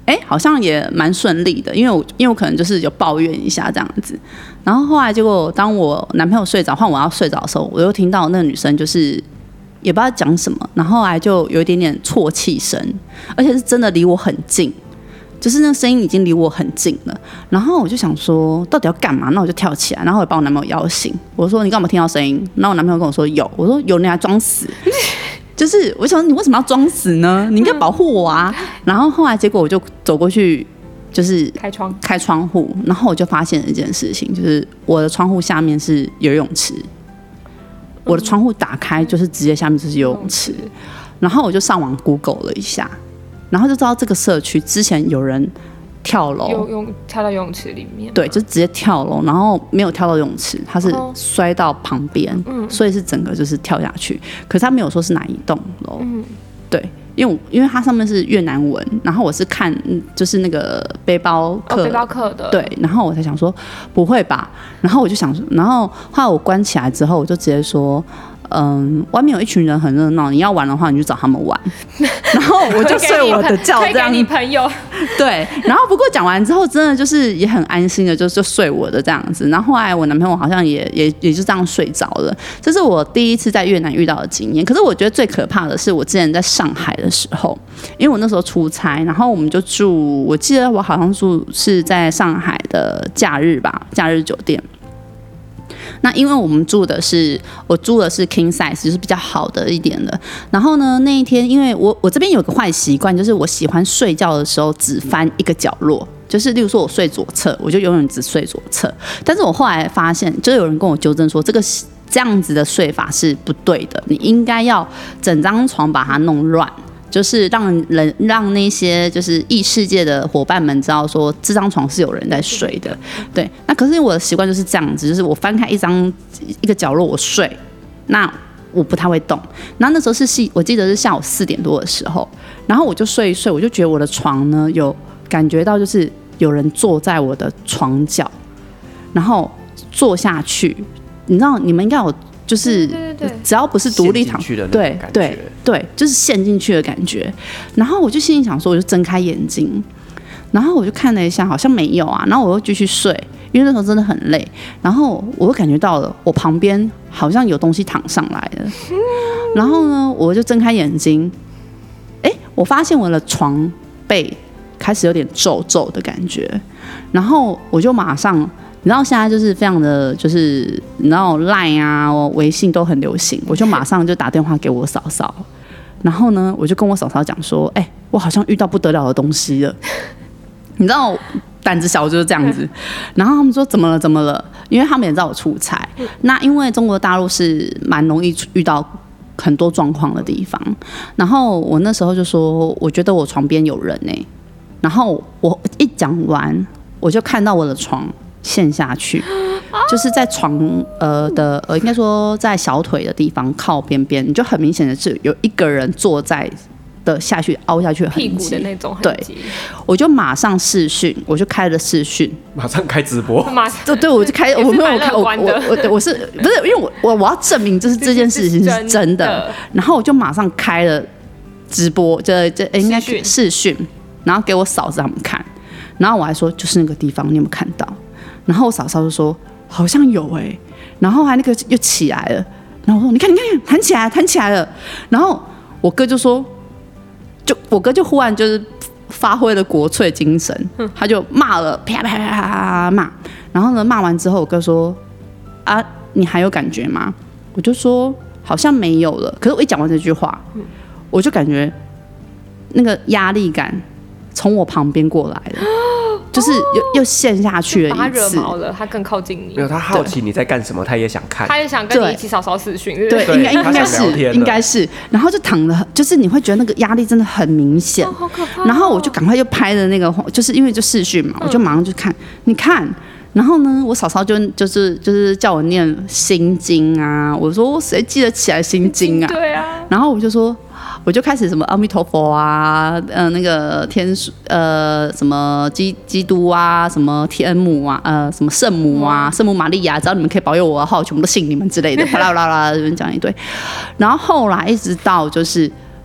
哎、欸，好像也蛮顺利的，因为我因为我可能就是有抱怨一下这样子，然后后来结果当我男朋友睡着，换我要睡着的时候，我又听到那个女生就是也不知道讲什么，然后后来就有一点点啜泣声，而且是真的离我很近，就是那个声音已经离我很近了，然后我就想说到底要干嘛，那我就跳起来，然后我把我男朋友摇醒，我说你干嘛听到声音？然后我男朋友跟我说有，我说有，你还装死。就是我想你为什么要装死呢？你应该保护我啊！然后后来结果我就走过去，就是开窗开窗户，然后我就发现了一件事情，就是我的窗户下面是游泳池，我的窗户打开就是直接下面就是游泳池，然后我就上网 Google 了一下，然后就知道这个社区之前有人跳楼， 游泳跳到游泳池里面， 对，就直接跳楼，然后没有跳到游泳池，他是摔到旁边，嗯，所以是整个就是跳下去。可是他没有说是哪一栋楼，嗯，对，因为因为它上面是越南文，然后我是看就是那个背包客、 哦、背包客的， 对，然后我才想说不会吧，然后我就想，然后后来我关起来之后，我就直接说。嗯，外面有一群人很热闹，你要玩的话，你就找他们玩。然后我就睡我的觉，这样。 推给你朋友。 对，然后不过讲完之后，真的就是也很安心的，就就睡我的这样子。然后后来我男朋友好像也也也就这样睡着了。这是我第一次在越南遇到的经验。可是我觉得最可怕的是我之前在上海的时候，因为我那时候出差，然后我们就住，我记得我好像住是在上海的假日吧，假日酒店。那因为我们住的是我住的是 king size， 就是比较好的一点的。然后呢，那一天因为我我这边有个坏习惯，就是我喜欢睡觉的时候只翻一个角落，就是例如说我睡左侧，我就永远只睡左侧。但是我后来发现，就有人跟我纠正说，这个这样子的睡法是不对的，你应该要整张床把它弄乱。就是让人让那些就是异世界的伙伴们知道说这张床是有人在睡的，对。那可是我的习惯就是这样子，就是我翻开一张一个角落我睡，那我不太会动。然后那时候是我记得是下午四点多的时候，然后我就睡一睡，我就觉得我的床呢有感觉到就是有人坐在我的床角，然后坐下去，你知道你们应该有。就是只要不是独立躺，对对对，就是陷进去的感觉。然后我就心里想说，我就睁开眼睛，然后我就看了一下，好像没有啊。然后我又继续睡，因为那时候真的很累。然后我又感觉到了，我旁边好像有东西躺上来了。然后呢，我就睁开眼睛，哎，我发现我的床背开始有点皱皱的感觉。然后我就马上。你知道现在就是非常的，就是你知道 Line 啊、微信都很流行，我就马上就打电话给我嫂嫂，然后呢，我就跟我嫂嫂讲说，哎、欸，我好像遇到不得了的东西了。你知道胆子小就是这样子，然后他们说怎么了怎么了？因为他们也知道我出差，那因为中国大陆是蛮容易遇到很多状况的地方，然后我那时候就说，我觉得我床边有人哎、欸，然后我一讲完，我就看到我的床。陷下去，就是在床呃的呃，应该说在小腿的地方靠边边，你就很明显的是有一个人坐在的下去凹下去的痕迹， 屁股的那种痕迹。 对，我就马上视讯，我就开了视讯， 马上开直播， 马上对对，我就开，我没有开，我我我我是不是因为我我我要证明就是这件事情是真的，然后我就马上开了直播，这这应该是视讯，然后给我嫂子他们看，然后我还说就是那个地方，你有没有看到？然后我嫂嫂就说好像有哎、欸，然后还那个又起来了，然后我说你看你看弹起来弹起来了，然后我哥就说，就我哥就忽然就是发挥了国粹精神，他就骂了啪啪啪啪啪骂，然后呢骂完之后我哥说啊你还有感觉吗？我就说好像没有了，可是我一讲完这句话，我就感觉那个压力感从我旁边过来了。就是又又陷下去了一次， 把他惹毛了，他更靠近你。 没有，他好奇你在干什么，他也想看， 他也想跟你一起扫扫视讯， 对，应该应该是应该是，然后就躺了，就是你会觉得那个压力真的很明显， 哦，好可怕哦。 然后我就赶快就拍了那个，就是因为就视讯嘛，我就马上就看，你看。然后呢，我嫂嫂就就是就是叫我念心经啊，我说我谁记得起来心经啊？ 对啊。 然后我就说。我就开始什么阿弥陀佛啊，呃，那个天呃什么基基督啊，什么天母啊，呃，什么圣母啊，圣母玛利亚，只要你们可以保佑我的话，我全部都信你们之类的，啪啦啦啦，这边讲一堆。然后后来一直到就是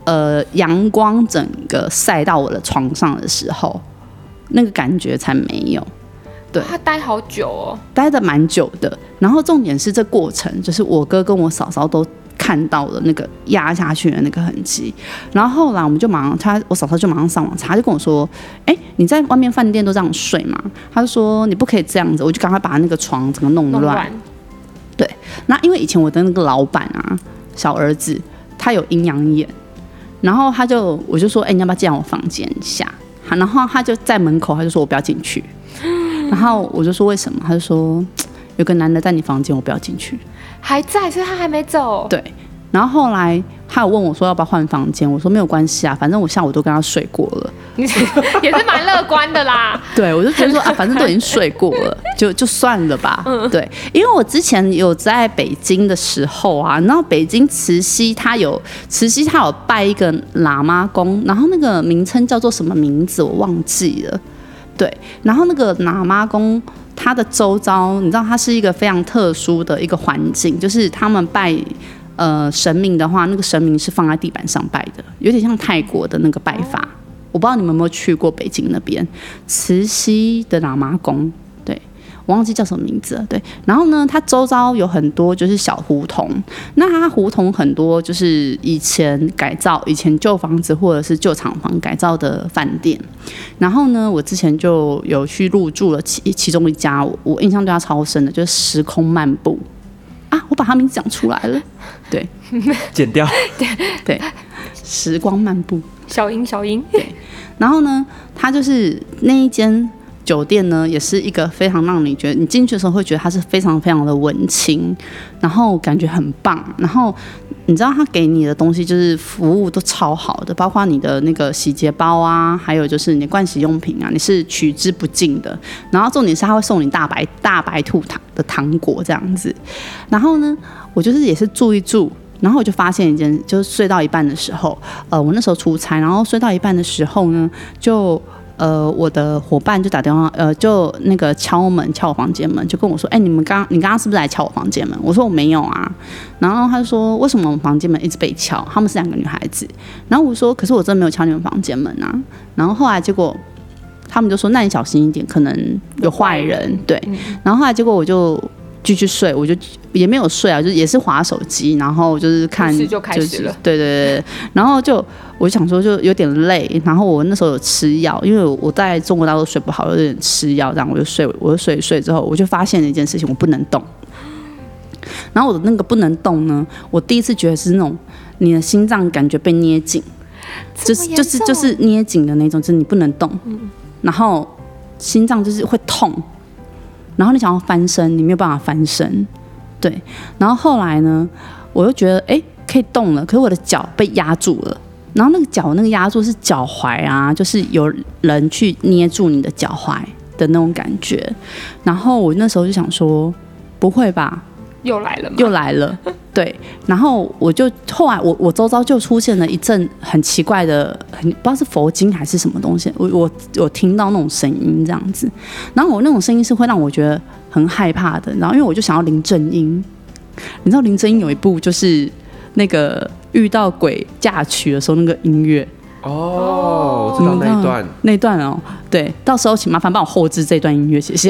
呃阳光整个晒到我的床上的时候，那个感觉才没有。对， 他待好久哦， 待的蛮久的。然后重点是这过程，就是我哥跟我嫂嫂都看到了那个压下去的那个痕迹。然后后来我们就马上，他我嫂嫂就马上上网查，他就跟我说：“哎，你在外面饭店都这样睡吗？”他就说：“你不可以这样子。”我就赶快把那个床整个弄乱。 弄乱对，那因为以前我的那个老板啊，小儿子他有阴阳眼，然后他就我就说：“哎，你要不要进我房间一下？”然后他就在门口，他就说我不要进去。然后我就说为什么？他就说有个男的在你房间，我不要进去。 还在，所以他还没走。 对，然后后来他有问我说要不要换房间，我说没有关系啊，反正我下午都跟他睡过了。 你也是蛮乐观的啦。 对，我就觉得说啊，反正都已经睡过了，就就算了吧。嗯、对，因为我之前有在北京的时候啊，然后北京慈溪它有慈溪它有拜一个喇嘛公，然后那个名称叫做什么名字我忘记了。对，然后那个喇嘛宫，它的周遭，你知道，它是一个非常特殊的一个环境，就是他们拜呃神明的话，那个神明是放在地板上拜的，有点像泰国的那个拜法。我不知道你们有没有去过北京那边慈溪的喇嘛宫。我忘记叫什么名字了，对。然后呢，它周遭有很多就是小胡同，那它胡同很多就是以前改造、以前旧房子或者是旧厂房改造的饭店。然后呢，我之前就有去入住了其其中一家，我我印象对它超深的，就是时空漫步啊，我把它名字讲出来了，对， 剪掉， 对对，时光漫步， 小英小英， 对。然后呢，它就是那一间酒店呢，也是一个非常让你觉得你进去的时候会觉得它是非常非常的文青，然后感觉很棒。然后你知道他给你的东西就是服务都超好的，包括你的那个洗洁包啊，还有就是你的盥洗用品啊，你是取之不尽的。然后重点是他会送你大白大白兔糖的糖果这样子。然后呢，我就是也是住一住。然后我就发现一件，就是睡到一半的时候，呃，我那时候出差，然后睡到一半的时候呢，就呃，我的伙伴就打电话，呃，就那个敲门，敲我房间门，就跟我说：“哎、欸，你们刚你刚刚是不是来敲我房间门？”我说：“我没有啊。”然后他就说：“为什么我们房间门一直被敲？他们是两个女孩子。”然后我说：“可是我真的没有敲你们房间门啊。”然后后来结果他们就说：“那你小心一点，可能有坏人。”对。然后后来结果我就继续睡，我就也没有睡啊，就也是滑手机，然后就是看， 就开始了， 对对对，然后就我想说就有点累，然后我那时候有吃药，因为我在中国大陆睡不好，有点吃药，这样我就睡，我就睡一睡之后，我就发现了一件事情，我不能动。然后我的那个不能动呢，我第一次觉得是那种你的心脏感觉被捏紧，就是就是就是捏紧的那种，就是你不能动，嗯、然后心脏就是会痛。然后你想要翻身，你没有办法翻身，对。然后后来呢，我又觉得哎可以动了，可是我的脚被压住了。然后那个脚那个压住是脚踝啊，就是有人去捏住你的脚踝的那种感觉。然后我那时候就想说，不会吧？ 又来了吗？ 又来了，对。然后我就后来我我周遭就出现了一阵很奇怪的，很不知道是佛经还是什么东西，我我有听到那种声音这样子。然后我那种声音是会让我觉得很害怕的。然后因为我就想要林正英，你知道林正英有一部就是那个遇到鬼嫁娶的时候那个音乐。 哦，我知道那一段， 那一段哦，对，到时候请麻烦帮我后置这段音乐，谢谢。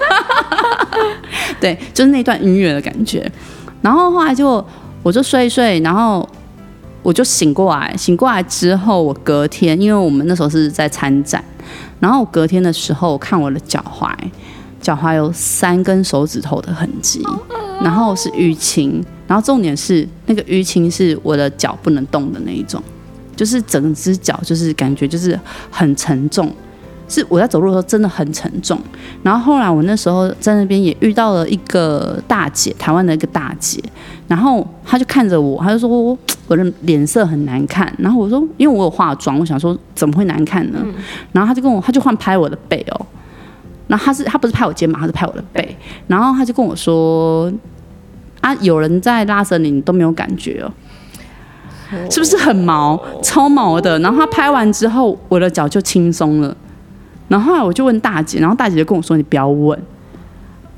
对，就是那段音乐的感觉。然后后来就我就睡一睡，然后我就醒过来。醒过来之后，我隔天，因为我们那时候是在参展，然后我隔天的时候看我的脚踝，脚踝有三根手指头的痕迹，然后是淤青，然后重点是那个淤青是我的脚不能动的那一种，就是整只脚就是感觉就是很沉重。是我在走路的时候真的很沉重，然后后来我那时候在那边也遇到了一个大姐，台湾的一个大姐，然后她就看着我，她就说我的脸色很难看，然后我说因为我有化妆，我想说怎么会难看呢？嗯、然后她就跟我，她就换拍我的背哦，然后她是她不是拍我肩膀，她是拍我的背，然后她就跟我说啊，有人在拉着你，你都没有感觉哦。是不是很毛，超毛的？然后她拍完之后，我的脚就轻松了。然后后来我就问大姐，然后大姐就跟我说：“你不要问。”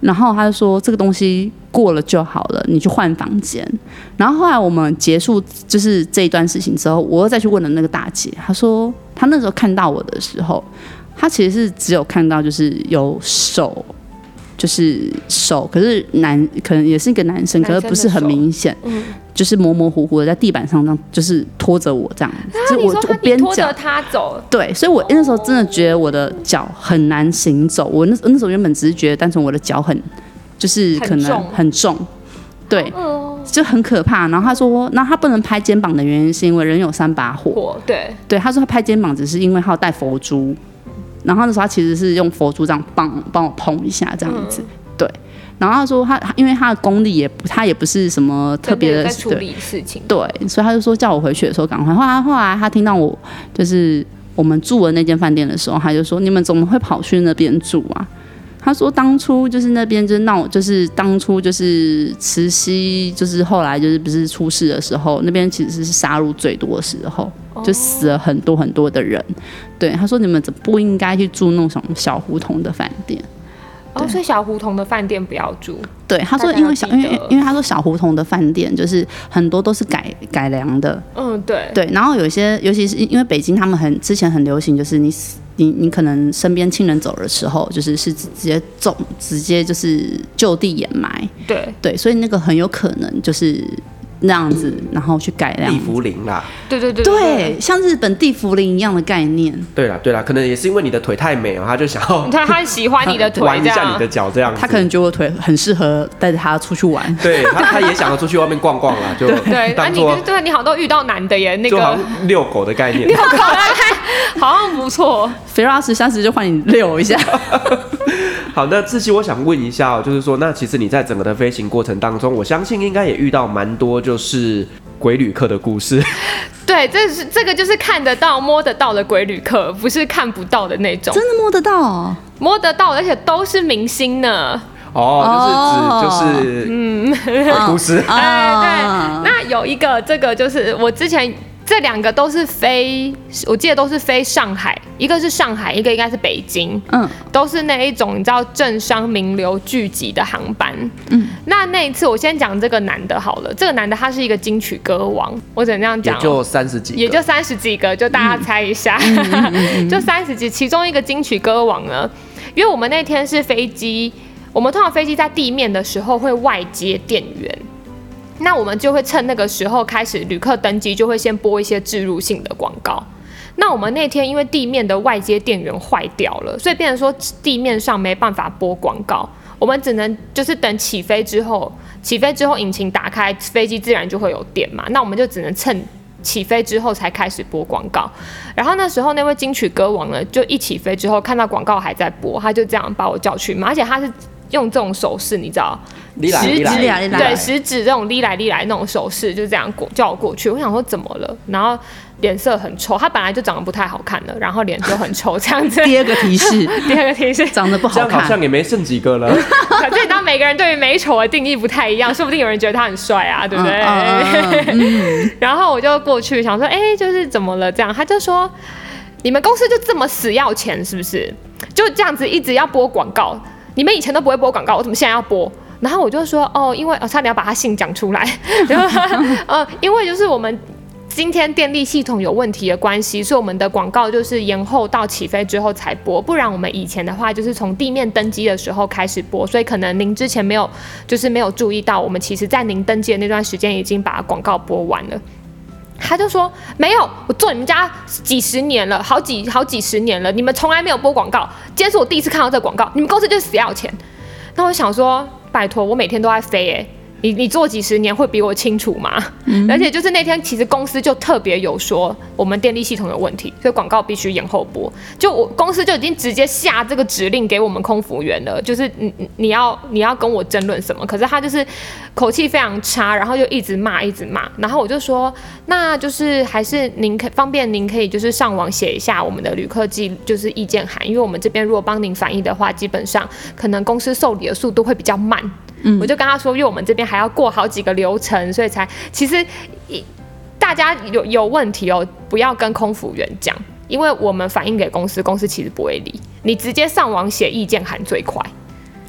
然后他就说这个东西过了就好了，你去换房间。然后后来我们结束就是这一段事情之后，我又再去问了那个大姐，她说她那时候看到我的时候，她其实是只有看到就是有手。就是手，可是男可能也是一个男生，可是不是很明显，嗯，就是模模糊糊的在地板上这样，就是拖着我这样子。 啊、 我我边拖着他走， 对，所以我那时候真的觉得我的脚很难行走。我那那时候原本只是觉得单纯我的脚很，就是可能很重，很重对，哦、就很可怕。然后他说，那他不能拍肩膀的原因是因为人有三把火， 火对对，他说他拍肩膀只是因为他有带佛珠。然后那时候他其实是用佛珠这样帮帮我碰一下这样子，嗯、对。然后他说他因为他的功力也不他也不是什么特别的在处理事情， 对，所以他就说叫我回去的时候赶快。后来后来他听到我就是我们住的那间饭店的时候，他就说你们怎么会跑去那边住啊？他说当初就是那边就闹，就是当初就是慈禧，就是后来就是不是出事的时候，那边其实是杀戮最多的时候，就死了很多很多的人。对，他说你们怎么不应该去住那种小胡同的饭店？ 哦，所以小胡同的饭店不要住。 对，他说因为小因为因为他说小胡同的饭店就是很多都是改改良的。 嗯，对对，然后有些尤其是因为北京他们很之前很流行，就是你你你可能身边亲人走的时候，就是是直接中直接就是就地掩埋。 对对，所以那个很有可能就是那样子，然后去改良地茯苓啦。 对对 对, 对, 对，像日本地茯苓一样的概念。 对啦对啦，可能也是因为你的腿太美哦，他就想要他他喜欢你的腿， 玩一下你的脚这样子。 他可能觉得我腿很适合带着他出去玩。 对他他也想要出去外面逛逛啦，就对，当做、啊、你对你好像都遇到男的耶，那个就好像遛狗的概念。 遛狗的概念好像不错。 肥拉斯下次就换你遛一下。 好，那志祺我想问一下哦，就是说，那其实你在整个的飞行过程当中，我相信应该也遇到蛮多就是鬼旅客的故事。 对，这是这个就是看得到、摸得到的鬼旅客，不是看不到的那种。 真的摸得到、哦， 摸得到，而且都是明星呢。 哦，就是指就是嗯，鬼故事。 哎，对，那有一个这个就是我之前。这两个都是飞，我记得都是飞上海，一个是上海，一个应该是北京，嗯，都是那一种你知道政商名流聚集的航班，嗯，那那一次我先讲这个男的好了，这个男的他是一个金曲歌王，我只能这样讲、喔， 也就三十几个， 也就三十几个，就大家猜一下，嗯、就三十几，其中一个金曲歌王呢，因为我们那天是飞机，我们通常飞机在地面的时候会外接电源。那我们就会趁那个时候开始，旅客登机就会先播一些置入性的广告。那我们那天因为地面的外接电源坏掉了，所以变成说地面上没办法播广告，我们只能就是等起飞之后，起飞之后引擎打开，飞机自然就会有电嘛。那我们就只能趁起飞之后才开始播广告。然后那时候那位金曲歌王呢，就一起飞之后看到广告还在播，他就这样把我叫去嘛，而且他是用这种手势，你知道。 食指对食指这种哩来哩来那种手势，就这样过叫我过去。我想说怎么了，然后脸色很臭，他本来就长得不太好看了，然后脸就很臭这样子。 第二个提示， 第二个提示， 长得不好看， 这样好像也没剩几个了。 可是你知道每个人对于美丑的定义不太一样，说不定有人觉得他很帅啊，对不对？嗯嗯、然后我就过去想说，哎、欸，就是怎么了这样？他就说，你们公司就这么死要钱是不是？就这样子一直要播广告，你们以前都不会播广告，我怎么现在要播？然后我就说哦，因为哦，差点要把他姓讲出来，呃，因为就是我们今天电力系统有问题的关系，所以我们的广告就是延后到起飞之后才播，不然我们以前的话就是从地面登机的时候开始播，所以可能您之前没有就是没有注意到，我们其实在您登机的那段时间已经把广告播完了。他就说没有，我做你们家几十年了，好几好几十年了，你们从来没有播广告，今天是我第一次看到这个广告，你们公司就是死要钱。那我想说。拜托，我每天都在飞哎、欸，你你做几十年会比我清楚吗？嗯、而且就是那天，其实公司就特别有说我们电力系统有问题，所以广告必须延后播。就我公司就已经直接下这个指令给我们空服员了，就是你你要你要跟我争论什么？可是他就是口气非常差，然后就一直骂一直骂。然后我就说，那就是还是您可方便您可以就是上网写一下我们的旅客记就是意见函，因为我们这边如果帮您反映的话，基本上可能公司受理的速度会比较慢。嗯、我就跟他说，因为我们这边还要过好几个流程，所以才其实大家有有问题哦，不要跟空服员讲，因为我们反映给公司，公司其实不会理你，直接上网写意见函最快。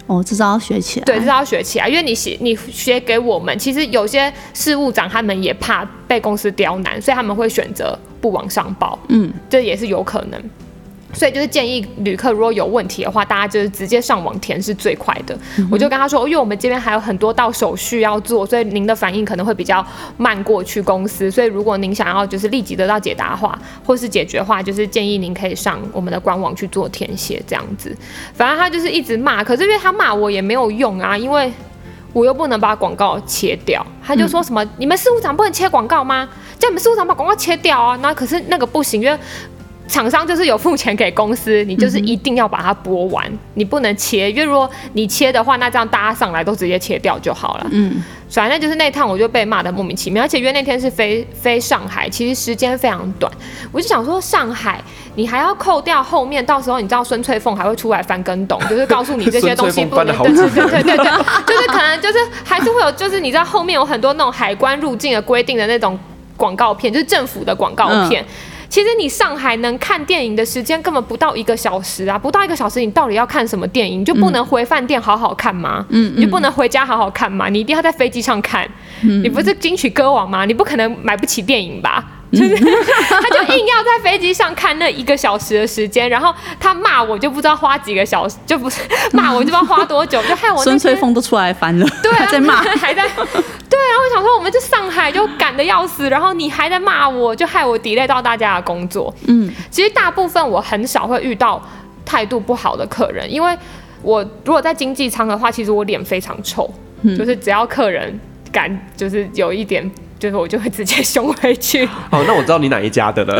哦，这招要学起来。 对，这招要学起来，因为你写你学给我们，其实有些事务长他们也怕被公司刁难，所以他们会选择不往上报。嗯，这也是有可能。所以就是建议旅客如果有问题的话，大家就是直接上网填是最快的。嗯、我就跟他说，因为我们这边还有很多道手续要做，所以您的反应可能会比较慢过去公司。所以如果您想要就是立即得到解答的话，或是解决的话，就是建议您可以上我们的官网去做填写这样子。反正他就是一直骂，可是因为他骂我也没有用啊，因为我又不能把广告切掉。他就说什么、嗯、你们事务长不能切广告吗？叫你们事务长把广告切掉啊！那可是那个不行，因为厂商就是有付钱给公司，你就是一定要把它播完，嗯、你不能切，因为如果你切的话，那这样大家上来都直接切掉就好了。嗯，反正就是那趟我就被骂得莫名其妙，而且因为那天是飞飞上海，其实时间非常短，我就想说上海你还要扣掉后面，到时候你知道孙翠凤还会出来翻跟斗，就是告诉你这些东西不能，对对对对对，就是可能就是还是会有，就是你知道后面有很多那种海关入境的规定的那种广告片，就是政府的广告片。嗯，其实你上海能看电影的时间根本不到一个小时啊，不到一个小时，你到底要看什么电影？你就不能回饭店好好看吗？嗯，你就不能回家好好看吗？你一定要在飞机上看。嗯，你不是金曲歌王吗？你不可能买不起电影吧？就是他就硬要在飞机上看那一个小时的时间，然后他骂我就不知道花几个小时，就不是骂我就不知道花多久，就害我孙翠凤都出来翻了， 对、啊， 还在骂， 还在对，然后我想说我们这上海就赶得要死，然后你还在骂我，就害我 delay 到大家的工作。嗯，其实大部分我很少会遇到态度不好的客人，因为我如果在经济舱的话，其实我脸非常臭，嗯、就是只要客人敢就是有一点。就是我就会直接凶回去。 哦，那我知道你哪一家的了。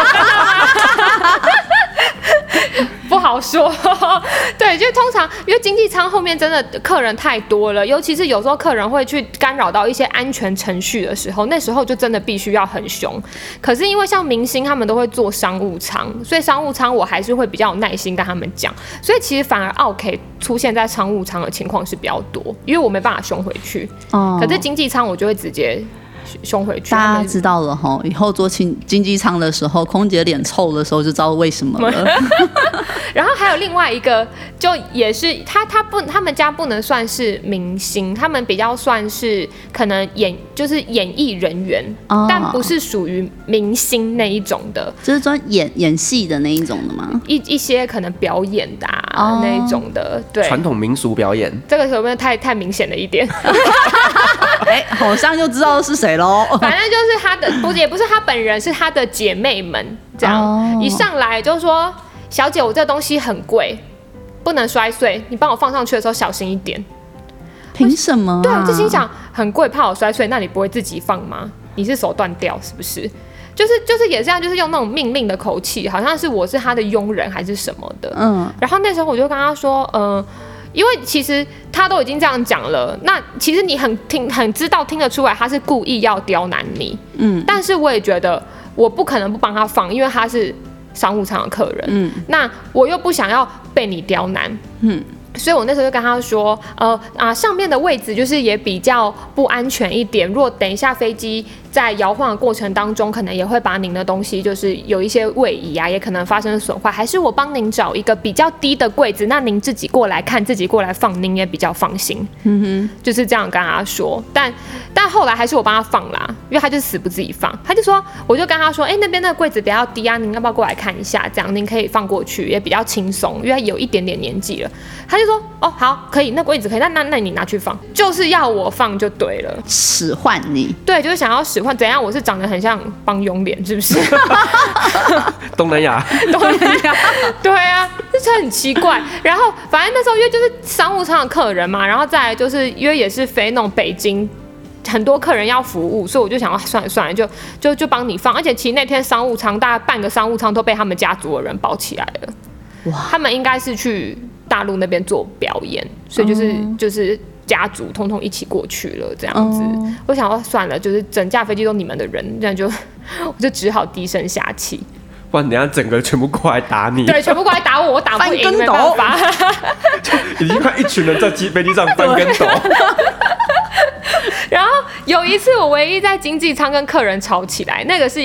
不好说。对，就通常因为经济舱后面真的客人太多了，尤其是有时候客人会去干扰到一些安全程序的时候，那时候就真的必须要很凶。可是因为像明星他们都会坐商务舱，所以商务舱我还是会比较有耐心跟他们讲，所以其实反而 OK 出现在商务舱的情况是比较多，因为我没办法凶回去。哦，可是经济舱我就会直接凶回去。 大家知道了齁，以后坐经经济舱的时候，空姐脸臭的时候就知道为什么了。 然后还有另外一个，就也是他他不他们家不能算是明星，他们比较算是可能演就是演艺人员，哦、但不是属于明星那一种的， 就是专演演戏的那一种的吗？ 一一些可能表演的、啊哦、那一种的，对， 传统民俗表演， 这个有没有太太明显了一点？ 哎、欸，好像就知道是谁喽。 反正就是他的，不也不是他本人，是他的姐妹们这样。哦、一上来就说：“小姐，我这东西很贵，不能摔碎，你帮我放上去的时候小心一点。” 凭什么、啊？ 对，我就心想很贵，怕我摔碎，那你不会自己放吗？你是手断掉是不是？就是就是也这样，就是用那种命令的口气，好像是我是他的佣人还是什么的。嗯。然后那时候我就跟他说：“呃。”因为其实他都已经这样讲了，那其实你很听很知道听得出来他是故意要刁难你，嗯，但是我也觉得我不可能不帮他放，因为他是商务舱的客人，嗯，那我又不想要被你刁难，嗯。所以我那时候就跟他说，呃啊，上面的位置就是也比较不安全一点。如果等一下飞机在摇晃的过程当中，可能也会把您的东西就是有一些位移啊，也可能发生损坏。还是我帮您找一个比较低的柜子，那您自己过来看，自己过来放，您也比较放心。嗯哼，就是这样跟他说。但但后来还是我帮他放啦，因为他就死不自己放。他就说，我就跟他说，哎、欸，那边那个柜子比较低啊，您要不要过来看一下？这样您可以放过去，也比较轻松，因为他有一点点年纪了。他就说哦好可以，那柜子可以，那那那你拿去放，就是要我放就对了， 使唤你， 对，就是想要使唤，怎样？我是长得很像帮佣脸，是不是？ 东南亚， 东南亚，对啊，这很奇怪。然后反正那时候因为就是商务舱的客人嘛，然后再来就是因为也是飞那种北京。很多客人要服务，所以我就想要算了算了，就就就帮你放。而且其实那天商务舱大概半个商务舱都被他们家族的人包起来了。哇，他们应该是去大陆那边做表演，所以就是、哦、就是家族通通一起过去了这样子。哦、我想说算了，就是整架飞机都你们的人，这样就我就只好低声下气。 不然等一下整个全部过来打你。 对，全部过来打我，我打不赢，没办法。 就已经快一群人在机飞机上翻跟斗。 然后有一次，我唯一在经济舱跟客人吵起来，那个是一个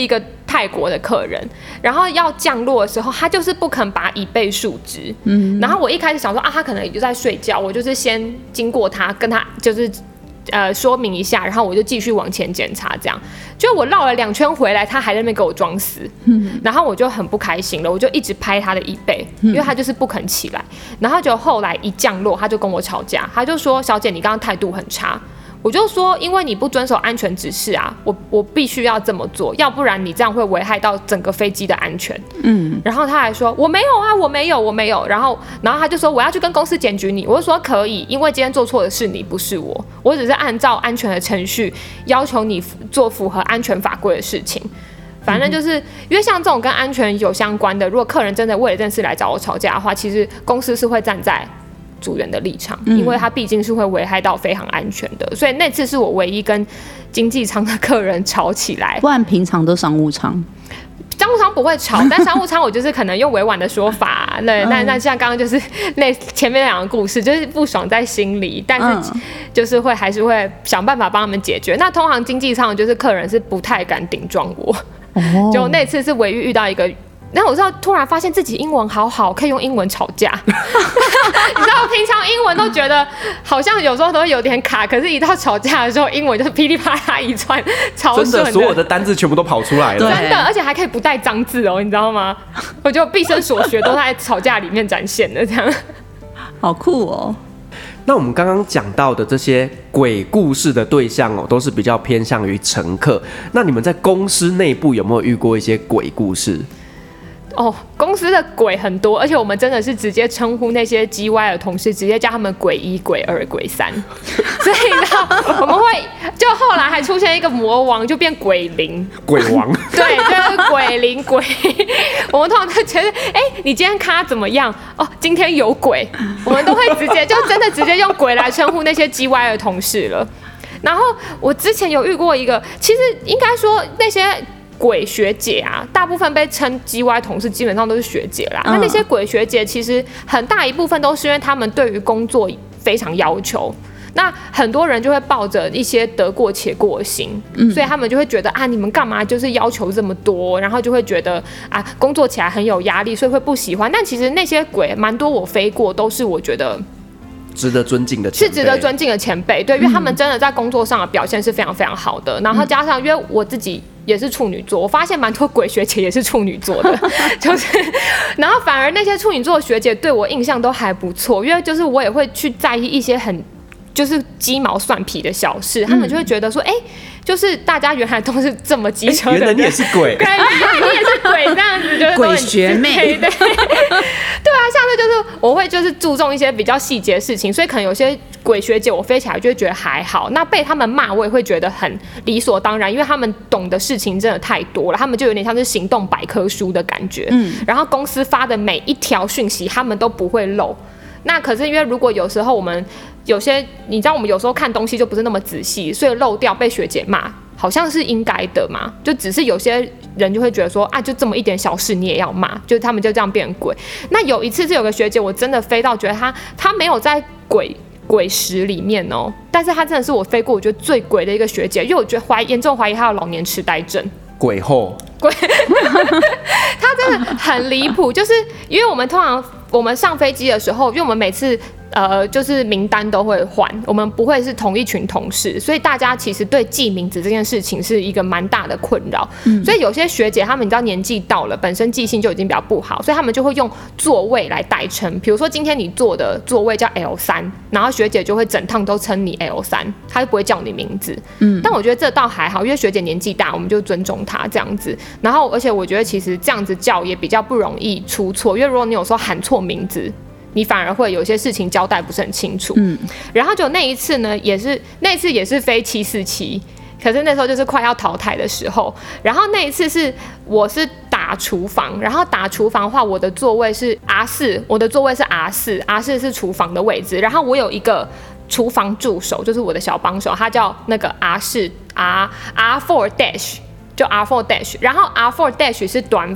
泰国的客人，然后要降落的时候，他就是不肯把椅背竖直。嗯，然后我一开始想说啊，他可能也就在睡觉，我就是先经过他，跟他就是呃说明一下，然后我就继续往前检查，这样。就我绕了两圈回来，他还在那边给我装死。嗯，然后我就很不开心了，我就一直拍他的椅背，因为他就是不肯起来。然后就后来一降落，他就跟我吵架，他就说：“小姐，你刚刚态度很差。”我就说，因为你不遵守安全指示啊，我我必须要这么做，要不然你这样会危害到整个飞机的安全。嗯，然后他还说我没有啊，我没有，我没有。然后然后他就说我要去跟公司检举你。我就说可以，因为今天做错的是你，不是我，我只是按照安全的程序要求你做符合安全法规的事情。反正就是因为像这种跟安全有相关的，如果客人真的为了这件事来找我吵架的话，其实公司是会站在组员的立场，因为他毕竟是会危害到非常安全的，所以那次是我唯一跟经济舱的客人吵起来。 不然平常都商务舱， 商务舱不会吵，但商务舱我就是可能用委婉的说法，对，那那像刚刚就是那前面两个故事，就是不爽在心里，但是就是会还是会想办法帮他们解决。那通常经济舱就是客人是不太敢顶撞我，哦、就那次是唯一遇到一个。然后我知道，突然发现自己英文好好，可以用英文吵架。你知道，平常英文都觉得好像有时候都会有点卡，可是一到吵架的时候，英文就是噼里啪啦一串，超顺的。 真的，所有的单字全部都跑出来了。 真的，而且还可以不带脏字哦，你知道吗？我觉得毕生所学都在吵架里面展现的，这样。 好酷哦。 那我们刚刚讲到的这些鬼故事的对象哦，都是比较偏向于乘客。那你们在公司内部有没有遇过一些鬼故事？ 哦，公司的鬼很多，而且我们真的是直接称呼那些 G Y 的同事，直接叫他们鬼一、鬼二、鬼三。所以你知道，我们会就后来还出现一个魔王，就变鬼灵。 鬼王。 对，就是鬼灵鬼。我们通常都觉得，哎、欸，你今天咖怎么样？哦，今天有鬼。我们都会直接就真的直接用鬼来称呼那些 G Y 的同事了。然后我之前有遇过一个，其实应该说那些。鬼学姐啊，大部分被称 G Y 同事，基本上都是学姐啦。嗯、那那些鬼学姐，其实很大一部分都是因为他们对于工作非常要求。那很多人就会抱着一些得过且过的心，嗯、所以他们就会觉得啊，你们干嘛就是要求这么多，然后就会觉得啊，工作起来很有压力，所以会不喜欢。但其实那些鬼蛮多，我飞过都是我觉得。 值得尊敬的前辈， 是值得尊敬的前辈，对，因为他们真的在工作上的表现是非常非常好的。嗯、然后加上，因为我自己也是处女座，我发现蛮多鬼学姐也是处女座的，就是，然后反而那些处女座的学姐对我印象都还不错，因为就是我也会去在意一些很就是鸡毛蒜皮的小事，他们就会觉得说，哎、欸。就是大家原来都是这么机车的人， 原来你也是鬼， 对，原来你也是鬼，这样子就是鬼学妹， 对，对啊，像是就是我会就是注重一些比较细节的事情，所以可能有些鬼学姐我飞起来就会觉得还好，那被他们骂我也会觉得很理所当然，因为他们懂的事情真的太多了，他们就有点像是行动百科书的感觉，嗯，然后公司发的每一条讯息他们都不会漏。那可是因为如果有时候我们有些你知道我们有时候看东西就不是那么仔细，所以漏掉被学姐骂好像是应该的嘛，就只是有些人就会觉得说啊，就这么一点小事你也要骂，就他们就这样变鬼。那有一次是有个学姐我真的飞到觉得她她没有在鬼鬼石里面哦，但是她真的是我飞过我觉得最鬼的一个学姐，因为我觉得怀严重怀疑她有老年痴呆症。 鬼后鬼她真的很离谱，就是因为我们通常我们上飞机的时候，因为我们每次呃就是名单都会换，我们不会是同一群同事，所以大家其实对记名字这件事情是一个蛮大的困扰。嗯、所以有些学姐她们你知道年纪到了，本身记性就已经比较不好，所以她们就会用座位来代称。比如说今天你坐的座位叫 L 三，然后学姐就会整趟都称你 L 三，她就不会叫你名字。嗯，但我觉得这倒还好，因为学姐年纪大，我们就尊重她这样子。然后而且我觉得其实这样子叫也比较不容易出错，因为如果你有时候喊错名字。你反而会有些事情交代不是很清楚，嗯，然后就那一次呢，也是那一次也是飞七四七，可是那时候就是快要淘汰的时候，然后那一次是我是打厨房，然后打厨房的话，我的座位是 R 四，我的座位是 R 四 ，R 四是厨房的位置，然后我有一个厨房助手，就是我的小帮手，他叫那个 R 四 R R 四 dash， 就 R 四 dash， 然后 R 四 dash 是短发。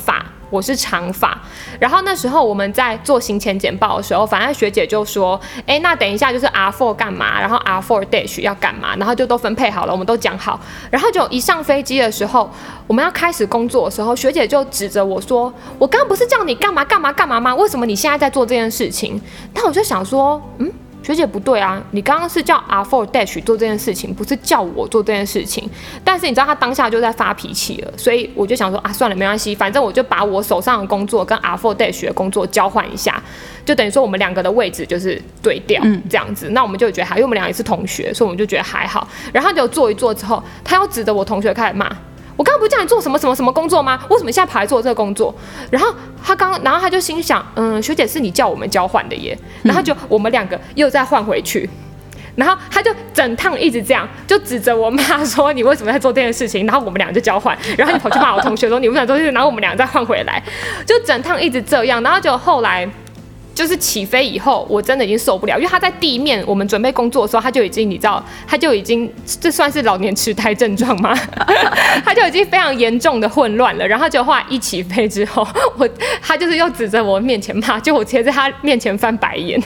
我是长发。然后那时候我们在做行前简报的时候，反正学姐就说，哎，那等一下就是 R 四 干嘛，然后 R 四 dash 要干嘛，然后就都分配好了，我们都讲好。然后就一上飞机的时候，我们要开始工作的时候，学姐就指着我说，我刚刚不是叫你干嘛干嘛干嘛吗？为什么你现在在做这件事情？那我就想说，嗯。学姐不对啊，你刚刚是叫 R 四 dash 做这件事情，不是叫我做这件事情。但是你知道他当下就在发脾气了，所以我就想说啊，算了，没关系，反正我就把我手上的工作跟 R 四 dash 的工作交换一下，就等于说我们两个的位置就是对调，嗯、这样子。那我们就觉得还，因为我们俩也是同学，所以我们就觉得还好。然后他就做一做之后，他要指着我同学开始骂。我刚刚不是叫你做什么什么什么工作吗？为什么现在跑来做这个工作？然后他刚，然后他就心想，嗯，学姐是你叫我们交换的耶。然后就我们两个又再换回去，然后他就整趟一直这样，就指着我骂说你为什么在做这件事情？然后我们俩就交换，然后就跑去骂我同学说你为什么做这件事？然后我们俩再换回来，就整趟一直这样。然后就后来。就是起飞以后，我真的已经受不了，因为他在地面，我们准备工作的时候，他就已经，你知道，他就已经，这算是老年痴呆症状吗？他就已经非常严重的混乱了。然后就后来一起飞之后，我他就是又指着我面前骂，就我直接在他面前翻白眼。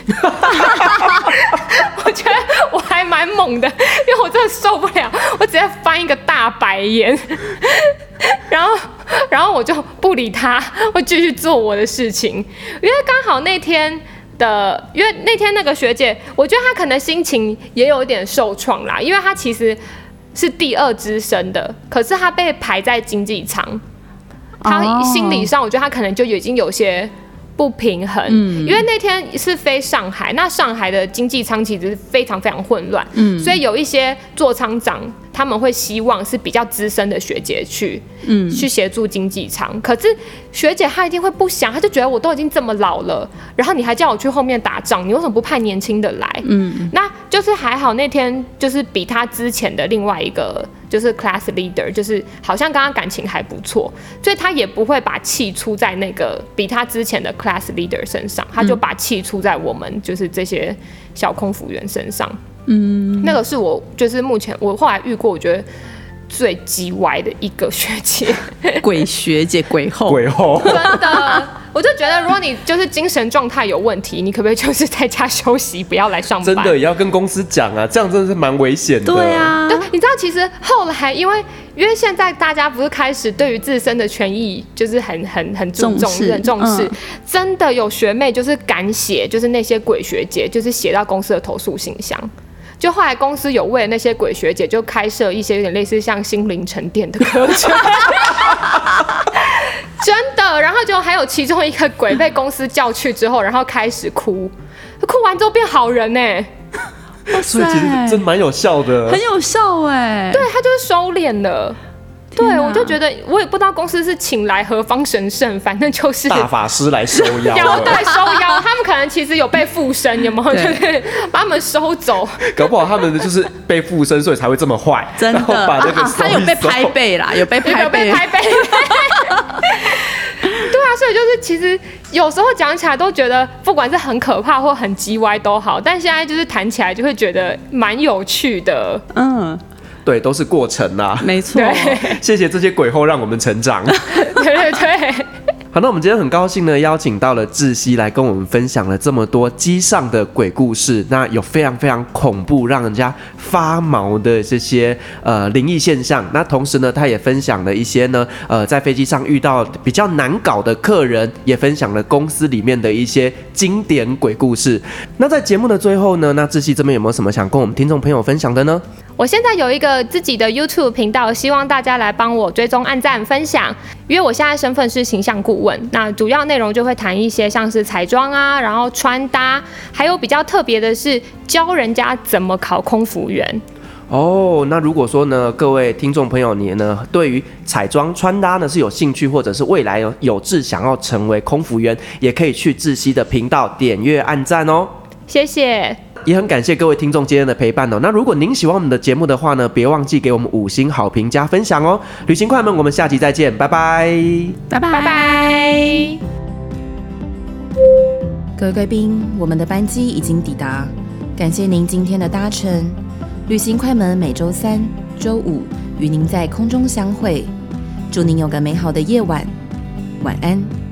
我觉得我还蛮猛的，因为我真的受不了，我直接翻一个大白眼。然后，然后我就不理他，我继续做我的事情。因为刚好那天的，因为那天那个学姐，我觉得她可能心情也有一点受创啦，因为她其实是第二支生的，可是她被排在经济舱，她心理上我觉得她可能就已经有些不平衡，嗯、因为那天是飞上海，那上海的经济舱其实是非常非常混乱，嗯、所以有一些座舱长他们会希望是比较资深的学姐去，嗯、去协助经济舱。可是学姐她一定会不想，她就觉得我都已经这么老了，然后你还叫我去后面打仗，你为什么不派年轻的来？嗯，那就是还好那天就是比他之前的另外一个就是 class leader， 就是好像跟他感情还不错，所以他也不会把气出在那个比他之前的 class leader 身上，他就把气出在我们就是这些小空服员身上。嗯，那个是我就是目前我后来遇过我觉得最鸡歪的一个学姐， 鬼学姐，鬼后， 鬼后， 真的，我就觉得如果你就是精神状态有问题，你可不可以就是在家休息，不要来上班？ 真的也要跟公司讲啊，这样真的是蛮危险的。 对啊， 对，你知道其实后来因为因为现在大家不是开始对于自身的权益就是很很很注重、很重视，嗯、真的有学妹就是敢写，就是那些鬼学姐，就是写到公司的投诉信箱。就后来公司有为了那些鬼学姐就开设一些有点类似像心灵沉淀的课程，真的。然后就还有其中一个鬼被公司叫去之后，然后开始哭，哭完之后变好人呢、欸。 所以其实真蛮有效的， 很有效哎、欸。 对，他就是收敛了。对，我就觉得我也不知道公司是请来何方神圣，反正就是大法师来收妖， 对，收妖。他们可能其实有被附身，有没有？就是把他们收走。 搞不好他们就是被附身，所以才会这么坏。 真的， 把那个啊、他有被拍背啦，有被拍背， 有被拍背。对啊，所以就是其实有时候讲起来都觉得，不管是很可怕或很鸡歪都好，但现在就是谈起来就会觉得蛮有趣的。嗯。 对，都是过程啦， 没错。 谢谢这些鬼后让我们成长。 对对对。 好，那我们今天很高兴呢，邀请到了志熙来跟我们分享了这么多机上的鬼故事。那有非常非常恐怖、让人家发毛的这些呃灵异现象。那同时呢，他也分享了一些呢，呃，在飞机上遇到比较难搞的客人，也分享了公司里面的一些经典鬼故事。那在节目的最后呢，那志熙这边有没有什么想跟我们听众朋友分享的呢？ 我现在有一个自己的 YouTube 频道，希望大家来帮我追踪、按赞、分享。因为我现在身份是形象顾问，那主要内容就会谈一些像是彩妆啊，然后穿搭，还有比较特别的是教人家怎么考空服员。 哦，那如果说呢，各位听众朋友，你呢对于彩妆穿搭呢是有兴趣，或者是未来有有志想要成为空服员，也可以去志熙的频道点阅按赞哦。 谢谢。 也很感谢各位听众今天的陪伴哦。那如果您喜欢我们的节目的话呢，别忘记给我们五星好评加分享哦。旅行快门，我们下集再见，拜拜， 拜拜， 拜拜。 各位贵宾，我们的班机已经抵达，感谢您今天的搭乘。旅行快门每周三、周五与您在空中相会，祝您有个美好的夜晚。 晚安。